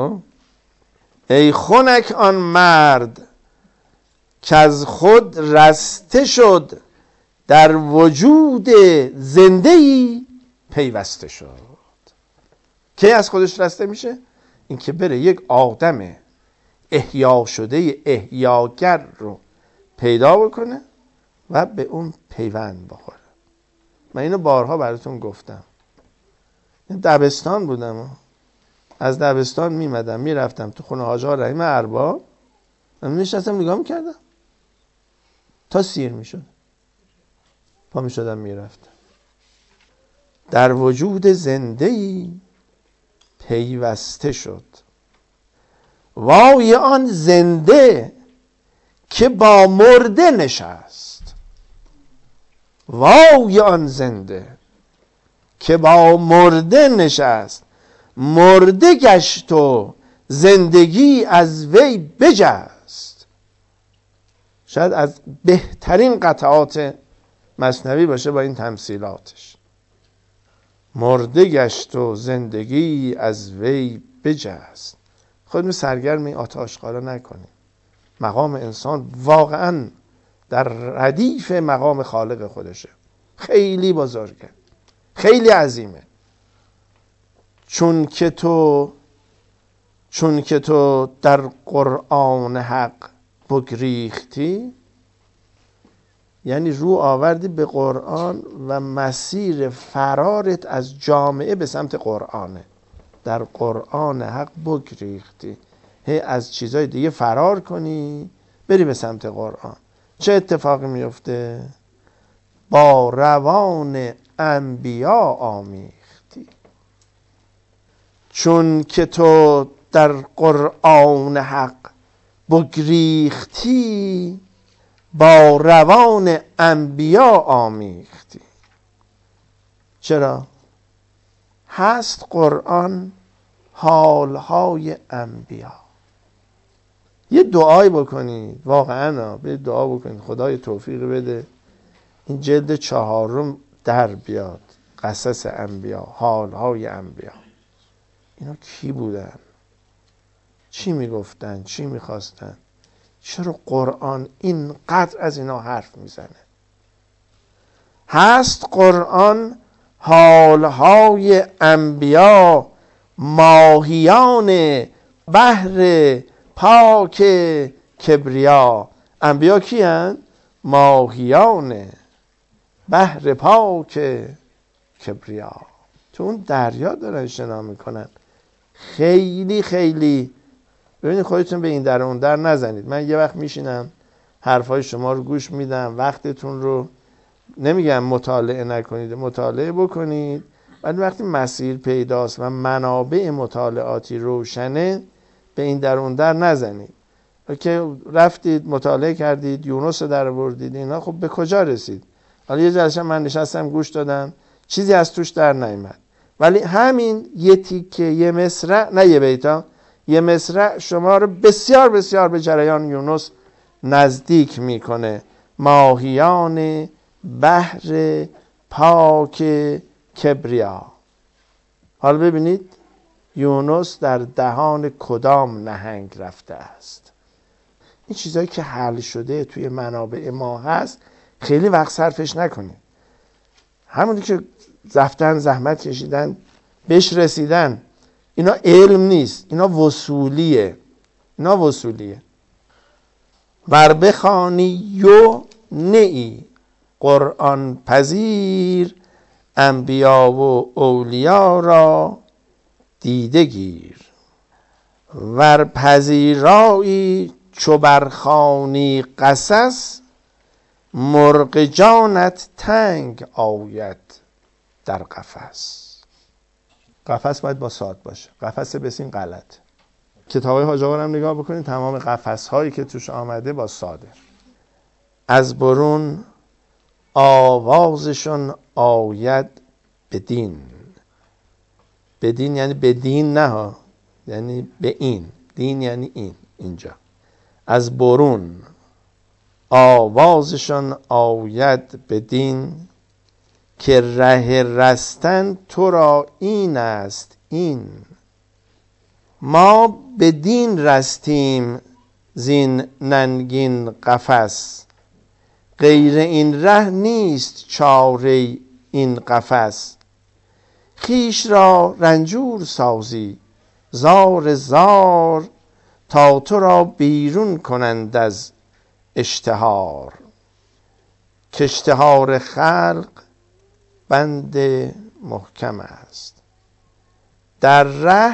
ای خنک آن مرد که از خود رسته شد، در وجود زنده‌ای پیوسته شد. کی از خودش رسته میشه؟ این که بره یک آدم احیا شده احیاگر رو پیدا بکنه و به اون پیوند بخوره. من اینو بارها براتون گفتم. دبستان بودم، از دبستان میرفتم تو خونه حاج آقا رحیم ارباب، من نشستم نگاه میکردم تا سیر میشد، پا میشدم میرفتم. در وجود زنده‌ای پیوسته شد. وای آن زنده که با مرده نشست. وای آن زنده که با مرده نشست. مرده گشت و زندگی از وی بجست. شاید از بهترین قطعات مثنوی باشه با این تمثیلاتش. مرده گشت و زندگی از وی بجست. خودمون سرگرم این آتش‌قارا نکنیم. مقام انسان واقعا در ردیف مقام خالق خودشه. خیلی بزرگه، خیلی عظیمه. چون که تو در قرآن حق بگریختی، یعنی رو آوردی به قرآن و مسیر فرارت از جامعه به سمت قرآنه. در قرآن حق بگریختی، هی از چیزای دیگه فرار کنی بری به سمت قرآن. چه اتفاقی میفته؟ با روان انبیا آمیختی. چون که تو در قرآن حق بگریختی، با روان انبیا آمیختی. چرا؟ هست قرآن حالهای انبیا. یه دعایی بکنید، واقعا به دعا بکنید خدای توفیق بده این جلد 4 در بیاد. قصص انبیا، حالهای انبیا. اینا کی بودن؟ چی میگفتن؟ چی میخواستن؟ چرا قرآن اینقدر از اینا حرف میزنه؟ هست قرآن حالهای انبیا، ماهیان بحر پاک کبریا. انبیا کی هن؟ ماهیان بحر پاک کبریا. تو اون دریا دارن شنا میکنن. خیلی خیلی ببینید، خودتون به این در اون در نزنید. من یه وقت میشینم حرفای شما رو گوش میدم، وقتتون رو نمیگم مطالعه نکنید، مطالعه بکنید، ولی وقتی مسیر پیداست و منابع مطالعاتی روشنه به این در اون در نزنید. که رفتید مطالعه کردید، یونس رو در آوردید، اینا خب به کجا رسید؟ حالا یه جلسه من نشستم گوش دادم، چیزی از توش در نیامد، ولی همین یه تیکه، یه مصرع، نه یه بیتا، یه مصرع شما رو بسیار بسیار به جریان یونس نزدیک میکنه. ماهیان بحر پاک کبریا. حالا ببینید یونس در دهان کدام نهنگ رفته است. این چیزایی که حل شده توی منابع ما هست خیلی وقت صرفش نکنید. همونی که رفتن زحمت کشیدن بهش رسیدن، اینا علم نیست، اینا وصولیه. اینا وصولیه. ور بخوانی یو نئی قرآن پذیر، انبیا و اولیا را دیده گیر. ور پذیرایی چو برخوانی قصص، مرغ جانت تنگ آید در قفس. قفس باید با صاد باشه، قفس بسین غلط. کتابای حاج آقا هم نگاه بکنید، تمام قفس هایی که توش آمده با صاده. از برون آوازشون آید بدین. بدین یعنی بدین نه ها، یعنی به این. دین یعنی این، اینجا. از برون آوازشون آید بدین، که ره رستن تو را این است این. ما بدین رستیم زین ننگین قفس، غیر این ره نیست چاره این قفس. خویش را رنجور سازی زار زار، تا تو را بیرون کنند از اشتهار. که اشتهار خلق بند محکم است، در ره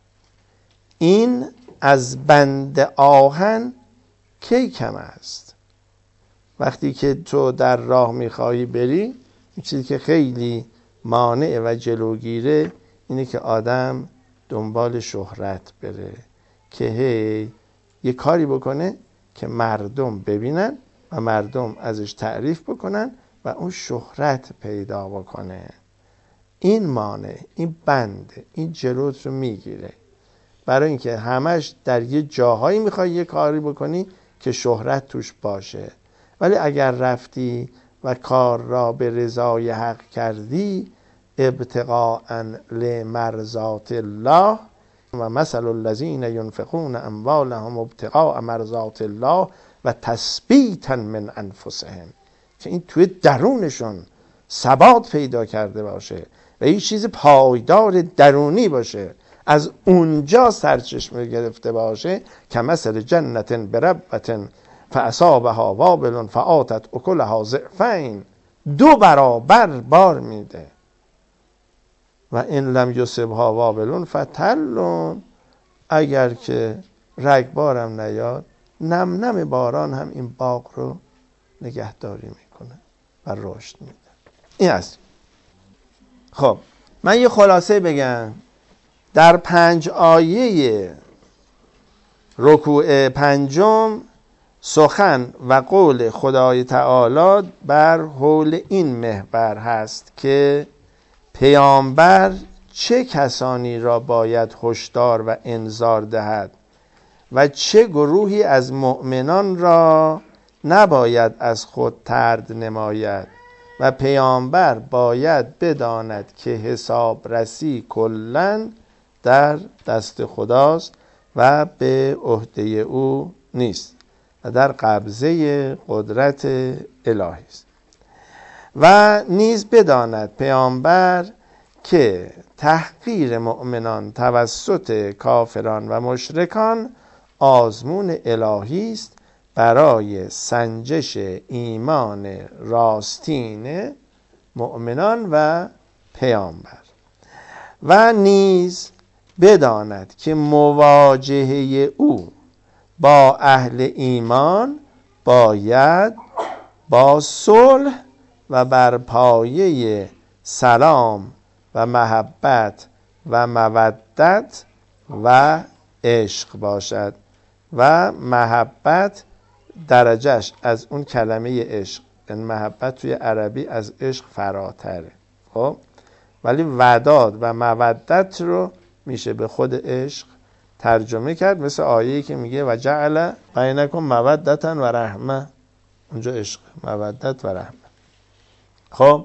این از بند آهن کی کم است. وقتی که تو در راه میخوایی بری، این چیزی که خیلی مانع و جلوگیره اینه که آدم دنبال شهرت بره، که هی یه کاری بکنه که مردم ببینن و مردم ازش تعریف بکنن و اون شهرت پیدا بکنه. این مانع، این بنده، این جلوت رو میگیره. برای اینکه همش در یه جاهایی میخوای یه کاری بکنی که شهرت توش باشه، ولی اگر رفتی و کار را به رضای حق کردی، ابتغاء لمرضات الله، و مثل الذین ینفقون اموالهم ابتغاء مرضات الله و تثبیتا من انفسهم، که این توی درونشون ثبات پیدا کرده باشه و این چیز پایدار درونی باشه، از اونجا سرچشمه گرفته باشه. که مثل جنت بربوة فاصابها وابل فآتت اکلها ضعفین، 2 برابر بار میده. و ان لم یصبها وابل فتل، اگر که رگبارم نیاد، نم نم باران هم این باغ رو نگهداری میکنه و رشد میده. این است. خب من یه خلاصه بگم. در 5 آیه رکوع 5 سخن و قول خدای تعالی بر حول این محور هست که پیامبر چه کسانی را باید هشدار و انذار دهد و چه گروهی از مؤمنان را نباید از خود طرد نماید، و پیامبر باید بداند که حسابرسی کلاً در دست خداست و به عهده او نیست و در قبضه قدرت الهی است. و نیز بداند پیامبر که تحقیر مؤمنان توسط کافران و مشرکان آزمون الهی است برای سنجش ایمان راستین مؤمنان و پیامبر. و نیز بداند که مواجهه او با اهل ایمان باید با صلح و بر پایه سلام و محبت و مودت و عشق باشد. و محبت درجهش از اون کلمه عشق، این محبت توی عربی از عشق فراتره، خب ولی وداد و مودت رو میشه به خود عشق ترجمه کرد، مثل آیه‌ای که میگه و جعل بینکم مودتا و رحمه، اونجا عشق، مودت و رحمه. خب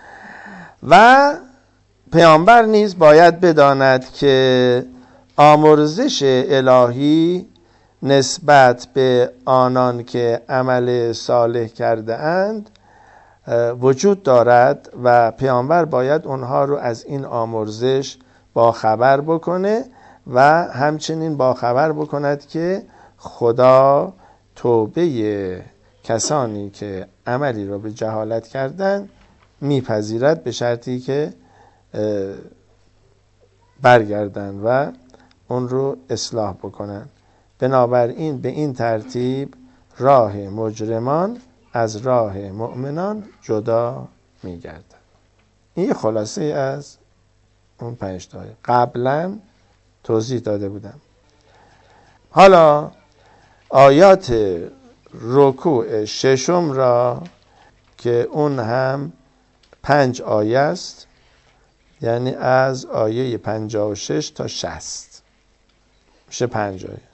و پیامبر نیز باید بداند که آمرزش الهی نسبت به آنان که عمل صالح کرده اند وجود دارد و پیامبر باید اونها رو از این آمرزش باخبر بکنه و همچنین باخبر بکند که خدا توبه کسانی که عملی را به جهالت کردن میپذیرد به شرطی که برگردن و اون رو اصلاح بکنن. بنابراین به این ترتیب راه مجرمان از راه مؤمنان جدا میگردد. این خلاصه از اون 5 تا قبلا توضیح داده بودم. حالا آیات رکوع 6 را که اون هم 5 آیه است، یعنی از آیه 56 تا 60 میشه 5 آیه.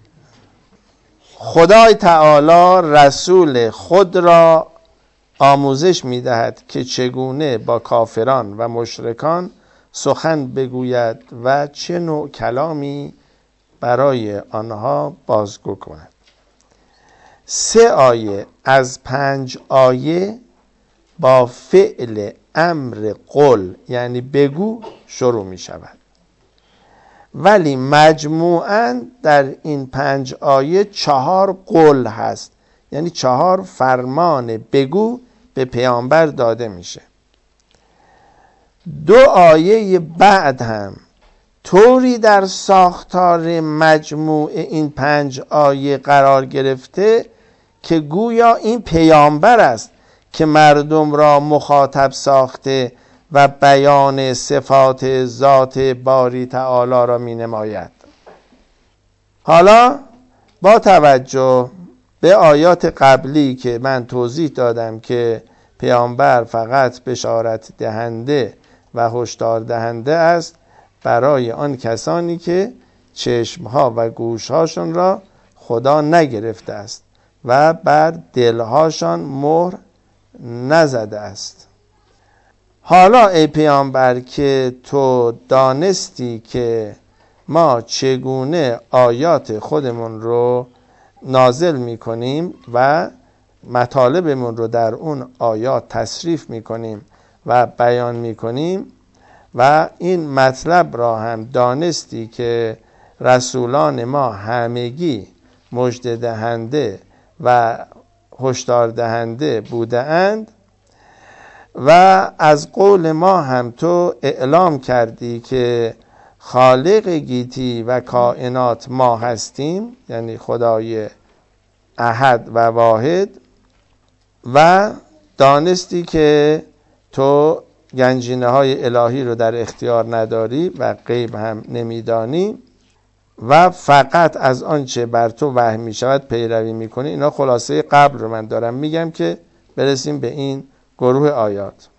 خدای تعالی رسول خود را آموزش میدهد که چگونه با کافران و مشرکان سخن بگوید و چه نوع کلامی برای آنها بازگو کند. 3 آیه از 5 آیه با فعل امر قل یعنی بگو شروع می شود، ولی مجموعاً در این 5 آیه 4 قول هست، یعنی 4 فرمان بگو به پیامبر داده میشه. 2 آیه بعد هم طوری در ساختار مجموع این 5 آیه قرار گرفته که گویا این پیامبر است که مردم را مخاطب ساخته و بیان صفات ذات باری تعالی را می نماید. حالا با توجه به آیات قبلی که من توضیح دادم که پیامبر فقط بشارت دهنده و هشدار دهنده است برای آن کسانی که چشمها و گوشهاشون را خدا نگرفته است و بر دلهاشان مهر نزده است. حالا ای پیامبر که تو دانستی که ما چگونه آیات خودمون رو نازل میکنیم و مطالبمون رو در اون آیات تصریف میکنیم و بیان میکنیم و این مطلب را هم دانستی که رسولان ما همگی مژده دهنده و هشدار دهنده بوده اند و از قول ما هم تو اعلام کردی که خالق گیتی و کائنات ما هستیم، یعنی خدای احد و واحد، و دانستی که تو گنجینه های الهی رو در اختیار نداری و غیب هم نمیدانی و فقط از آنچه بر تو وحی می شود پیروی می کنی. اینا خلاصه قبل رو من دارم میگم که برسیم به این گروه آیات.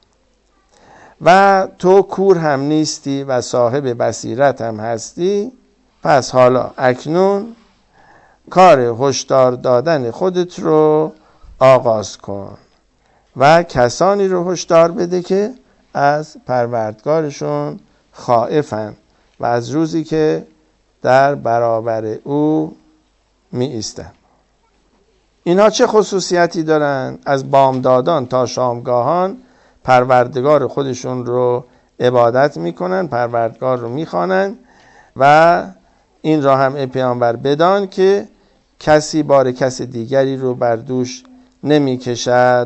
و تو کور هم نیستی و صاحب بصیرت هم هستی، پس حالا اکنون کار هشدار دادن خودت رو آغاز کن و کسانی رو هشدار بده که از پروردگارشون خائفن و از روزی که در برابر او می ایستن. اینا چه خصوصیتی دارن؟ از بامدادان تا شامگاهان پروردگار خودشون رو عبادت میکنن، پروردگار رو میخوانن و این را هم ای پیامبر بدان که کسی بار کس دیگری رو بر دوش نمیکشد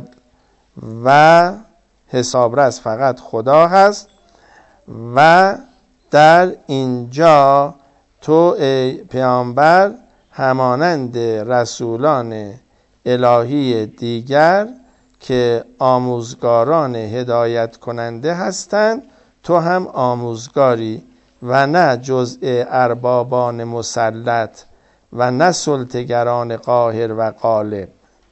و حسابرس فقط خدا هست. و در اینجا تو ای پیامبر همانند رسولان الهی دیگر که آموزگاران هدایت کننده هستند، تو هم آموزگاری و نه جزء اربابان مسلط و نه سلطه‌گران قاهر و غالب.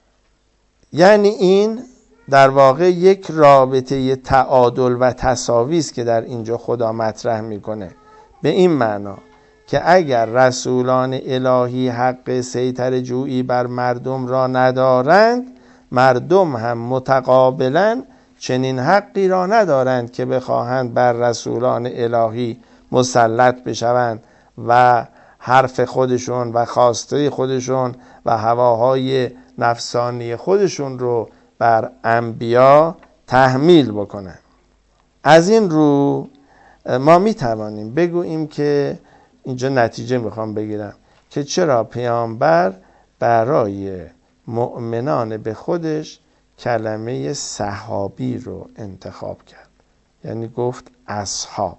یعنی این در واقع یک رابطه تعادل و تساوی است که در اینجا خدا مطرح میکنه، به این معنا که اگر رسولان الهی حق سیطره جویی بر مردم را ندارند، مردم هم متقابلا چنین حقی را ندارند که بخواهند بر رسولان الهی مسلط بشوند و حرف خودشون و خواسته خودشون و هواهای نفسانی خودشون رو بر انبیا تحمیل بکنند. از این رو ما می توانیم بگوییم که اینجا نتیجه میخوام بگیرم که چرا پیامبر برای مؤمنان به خودش کلمه صحابی رو انتخاب کرد، یعنی گفت اصحاب.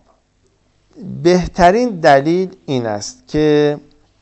بهترین دلیل این است که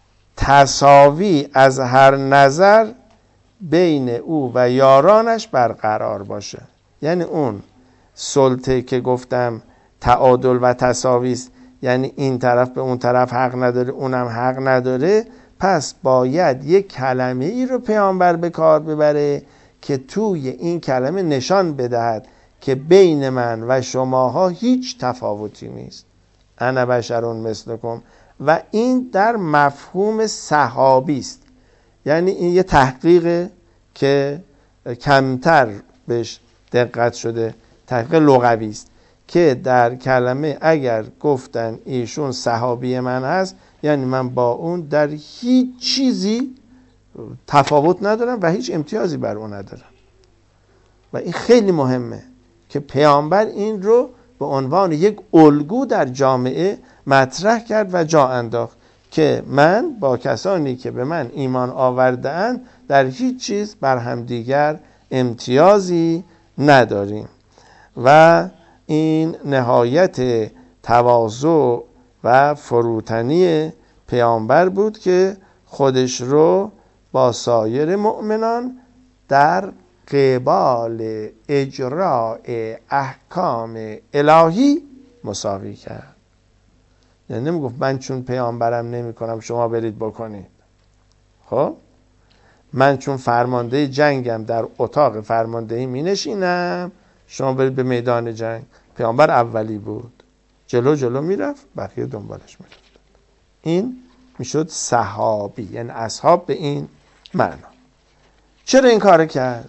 تساوی از هر نظر بین او و یارانش برقرار باشه. یعنی اون سلطه که گفتم تعادل و تساوی است، یعنی این طرف به اون طرف حق نداره، اونم حق نداره، پس باید یک کلمه ای رو پیامبر به کار ببره که توی این کلمه نشان بدهد که بین من و شماها هیچ تفاوتی نیست، انا بشر مثلکم. و این در مفهوم صحابی است. یعنی این یه تحقیق که کمتر بهش دقت شده، تحقیق لغوی است که در کلمه اگر گفتن ایشون صحابی من هست، یعنی من با اون در هیچ چیزی تفاوت ندارم و هیچ امتیازی بر اون ندارم. و این خیلی مهمه که پیامبر این رو به عنوان یک الگو در جامعه مطرح کرد و جا انداخت که من با کسانی که به من ایمان آورده‌اند در هیچ چیز بر همدیگر امتیازی نداریم. و این نهایت تواضع و فروتنی پیامبر بود که خودش رو با سایر مؤمنان در قبال اجراء احکام الهی مساوی کرد. یعنی نمیگفت من چون پیامبرم نمی کنم شما برید بکنید. خب من چون فرمانده جنگم در اتاق فرماندهی می نشینم، شما برید به میدان جنگ. پیامبر اولی بود، جلو میرفت، بقیه دنبالش میرفت. این میشد صحابی، یعنی اصحاب به این معنا. چرا این کار کرد؟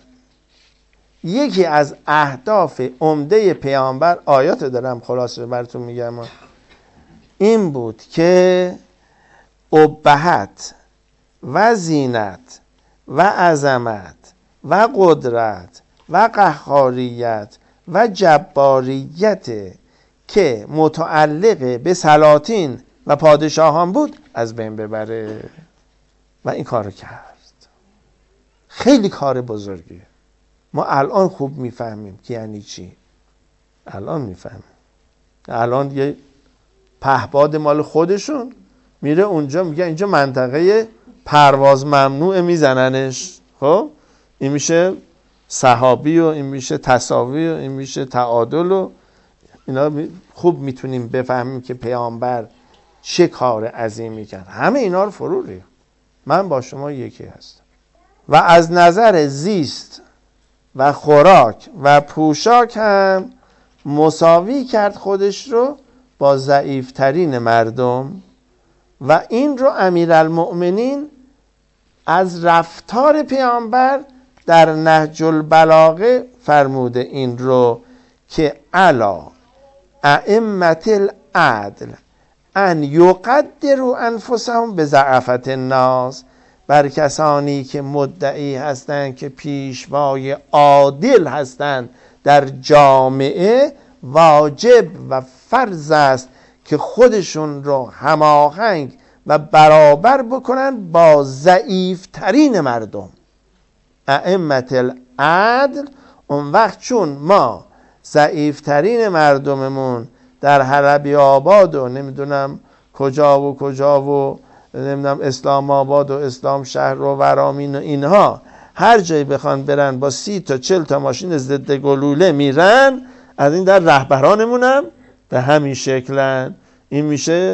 یکی از اهداف عمده پیامبر، آیات دارم خلاصه براتون میگم، این بود که ابهت و زینت و عظمت و قدرت و قهاریت و جباریت که متعلق به سلاطین و پادشاهان بود از بین ببره. و این کار کرد. خیلی کار بزرگیه. ما الان خوب میفهمیم که یعنی چی. الان میفهمیم. الان یه پهپاد مال خودشون میره اونجا، میگه اینجا منطقه پرواز ممنوع، میزننش. خب این میشه صحابی و این میشه تساوی و این میشه تعادل و اینا. خوب میتونیم بفهمیم که پیامبر چه کار عظیمی کرد. همه اینا رو فرو ریخت. من با شما یکی هستم. و از نظر زیست و خوراک و پوشاک هم مساوی کرد خودش رو با ضعیفترین مردم. و این رو امیرالمؤمنین از رفتار پیامبر در نهج البلاغه فرموده این رو که الا ائمة العدل ان یقدروا انفسهم بضعفة الناس، بر کسانی که مدعی هستند که پیشوای عادل هستند در جامعه واجب و فرض است که خودشون رو هماهنگ و برابر بکنن با ضعیفترین مردم. ائمة العدل. اون وقت چون ما ضعیفترین مردممون در حلبی آباد و نمیدونم کجا و نمیدونم اسلام آباد و اسلام شهر و ورامین و اینها هر جایی بخوان برن با 30 تا 40 تا ماشین ضد گلوله میرن، از این در رهبرانمونم به همین شکلن. این میشه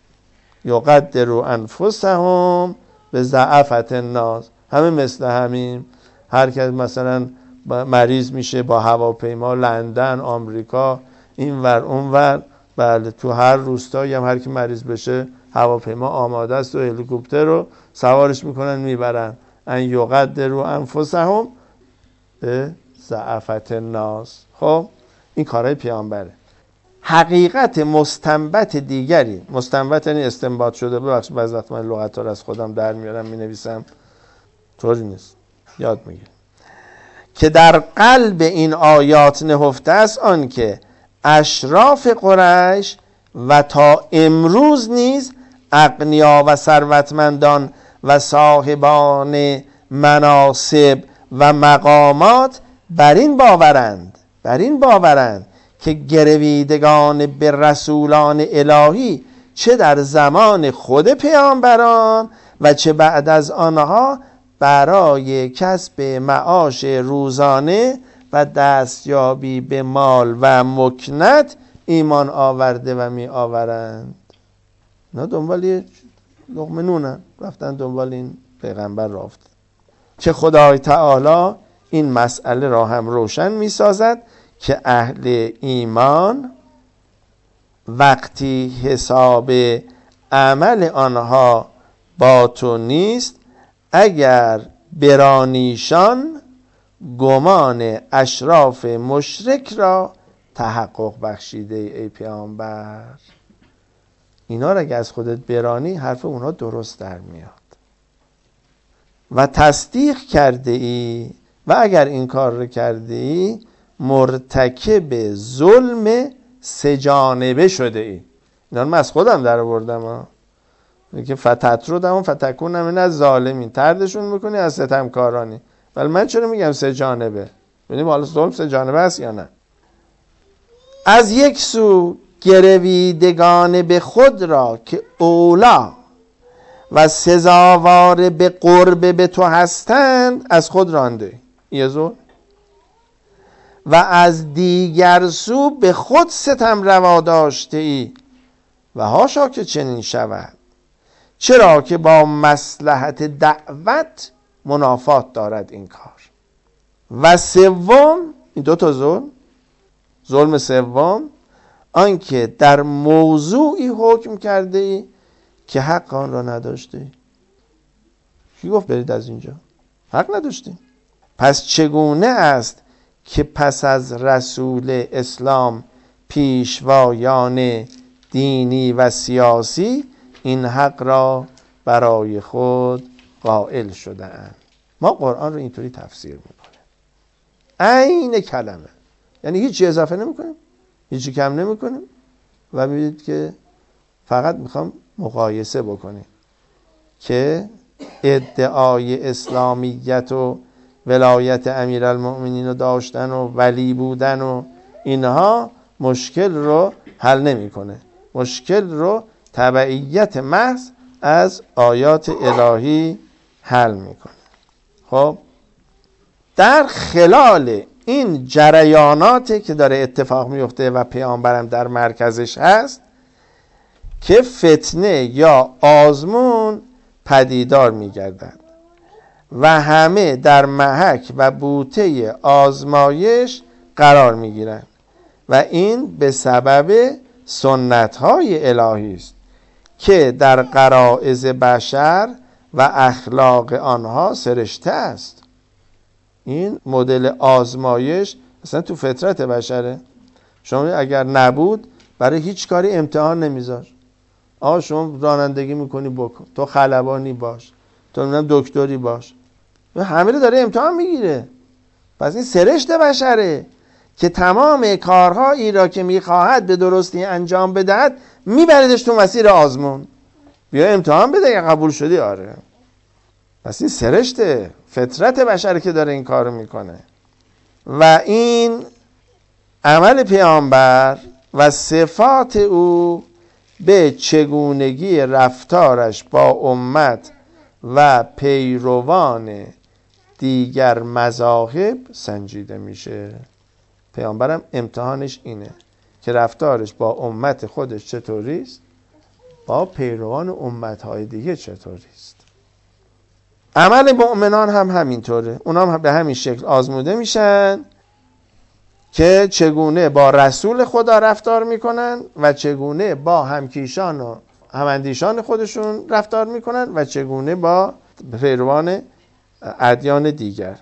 یقدروا انفسهم بضعفة الناس. همه مثل همین. هر کس مثلا مریض میشه با هواپیما لندن، آمریکا، اینور اونور، بله تو هر روستایی هم هر کی مریض بشه هواپیما آماده است و هلیکوپتر رو سوارش میکنن میبرن. ان یقدروا انفسهم بضعفة الناس. خب این کارهای پیامبره. حقیقت مستنبط دیگری، مستنبط یعنی استنباط شده، ببخشید بعضی وقت من لغت‌ها رو از خودم در میارم مینویسم، طوری نیست، یاد میگیرم، که در قلب این آیات نهفته است آن که اشراف قریش و تا امروز نیز اغنیا و ثروتمندان و صاحبان مناصب و مقامات بر این باورند که گرویدگان به رسولان الهی چه در زمان خود پیامبران و چه بعد از آنها برای کسب معاش روزانه و دستیابی به مال و مکنت ایمان آورده و می آورند. نه دنبال لقمه نونن، رفتن دنبال این پیغمبر رفت. که خدای تعالی این مسئله را هم روشن می سازد که اهل ایمان وقتی حساب عمل آنها با تو نیست، اگر برانیشان گمان اشراف مشرک را تحقق بخشیده ای پیامبر. اینا را اگر از خودت برانی حرف اونها درست در میاد و تصدیق کرده ای و اگر این کار رو کرده ای مرتکب ظلم سه جانبه شده ای. اینا رو من از خودم در آوردم که فتتردهم فتکون من از ظالمین، تردشون میکنی از ستمکارانی. ولی من چرا میگم سه جانبه؟ ببینیم حالا ظلم سه جانبه است یا نه. از یک سو گرویدگان به خود را که اولا و سزاوار به قرب به تو هستند از خود رانده، یه ظلم. و از دیگر سو به خود ستم روا داشته ای و هاشا که چنین شود، چرا که با مصلحت دعوت منافات دارد این کار. و سوم، این دو تا ظلم سوم، آنکه در موضوعی حکم کرده ای که حق آن را نداشته ای. کی گفت برید از اینجا؟ حق نداشتیم. پس چگونه است که پس از رسول اسلام پیشوایان دینی و سیاسی این حق را برای خود قائل شده اند؟ ما قرآن رو اینطوری تفسیر میکنیم، عین کلمه، یعنی هیچی اضافه نمیکنیم، هیچی کم نمیکنیم و میبینید که فقط میخوام مقایسه بکنیم که ادعای اسلامیت و ولایت امیرالمؤمنین رو داشتن و ولی بودن و اینها مشکل رو حل نمیکنه. مشکل رو تبعیت محض از آیات الهی حل میکنه. خب در خلال این جریاناتی که داره اتفاق میفته و پیامبرم در مرکزش هست که فتنه یا آزمون پدیدار میگردد و همه در محک و بوته آزمایش قرار میگیرند و این به سبب سنت‌های الهی است که در غرایز بشر و اخلاق آنها سرشته است. این مدل آزمایش اصلا تو فطرت بشره. شما اگر نبود برای هیچ کاری امتحان نمیذار. شما رانندگی میکنی بکن، تو خلبانی باش، تو نمیدونم دکتری باش، همه رو داره امتحان میگیره. پس این سرشت بشره که تمام کارهایی را که میخواهد به درستی انجام بدهد میبردش تو مسیر آزمون. بیا امتحان بده، یا قبول شدی آره. پس این سرشت فطرت بشره که داره این کارو میکنه و این عمل پیامبر و صفات او به چگونگی رفتارش با امت و پیروان دیگر مذاهب سنجیده میشه. پیامبرم امتحانش اینه که رفتارش با امت خودش چطوریست، با پیروان امتهای دیگه چطوریست. عمل مؤمنان هم همینطوره. اونا هم به همین شکل آزموده میشن که چگونه با رسول خدا رفتار میکنن و چگونه با همکیشان و هماندیشان خودشون رفتار میکنن و چگونه با پیروان ادیان دیگر.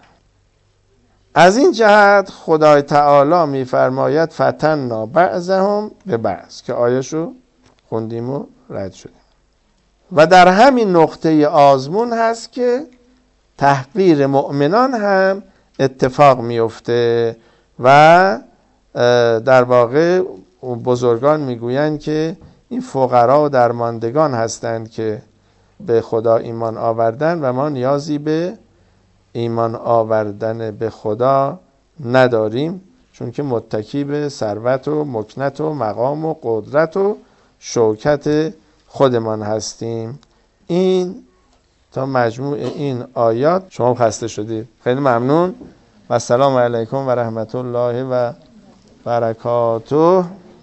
از این جهت خدای تعالی میفرماید فتنا بعضهم به بعض که آیه‌شو خوندیم و رد شدیم. و در همین نقطه آزمون هست که تحقیر مؤمنان هم اتفاق میفته و در واقع بزرگان میگویند که این فقرا و درماندگان هستند که به خدا ایمان آوردن و ما نیازی به ایمان آوردن به خدا نداریم، چون که متکی به ثروت و مکنت و مقام و قدرت و شوکت خودمان هستیم. این تا مجموع این آیات. شما خسته شدید. خیلی ممنون و السلام علیکم و رحمت الله و برکاته.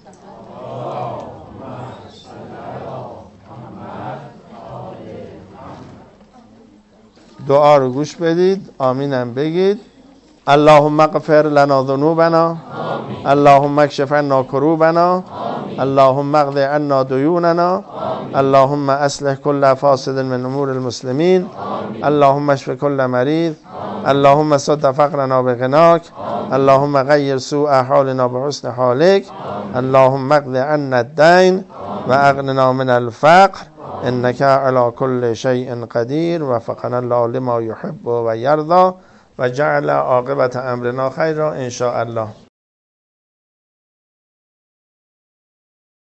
دعا رو گوش بدید، آمینم بگید. اللهم اغفر لنا ذنوبنا، اللهم اکشف عنا کروبنا، اللهم اقض عنا دیوننا، اللهم اصلح كل فاسد من امور المسلمین، اللهم اشف كل مریض، اللهم سد فقرنا بغناک، اللهم غیر سوء حالنا بحسن حالک، اللهم اقض عنا الدین و اغننا من الفقر انك على كل شيء قدير. وفقنا الله لما يحب و يرضى و جعل عاقبت امرنا خیرا ان شاء الله.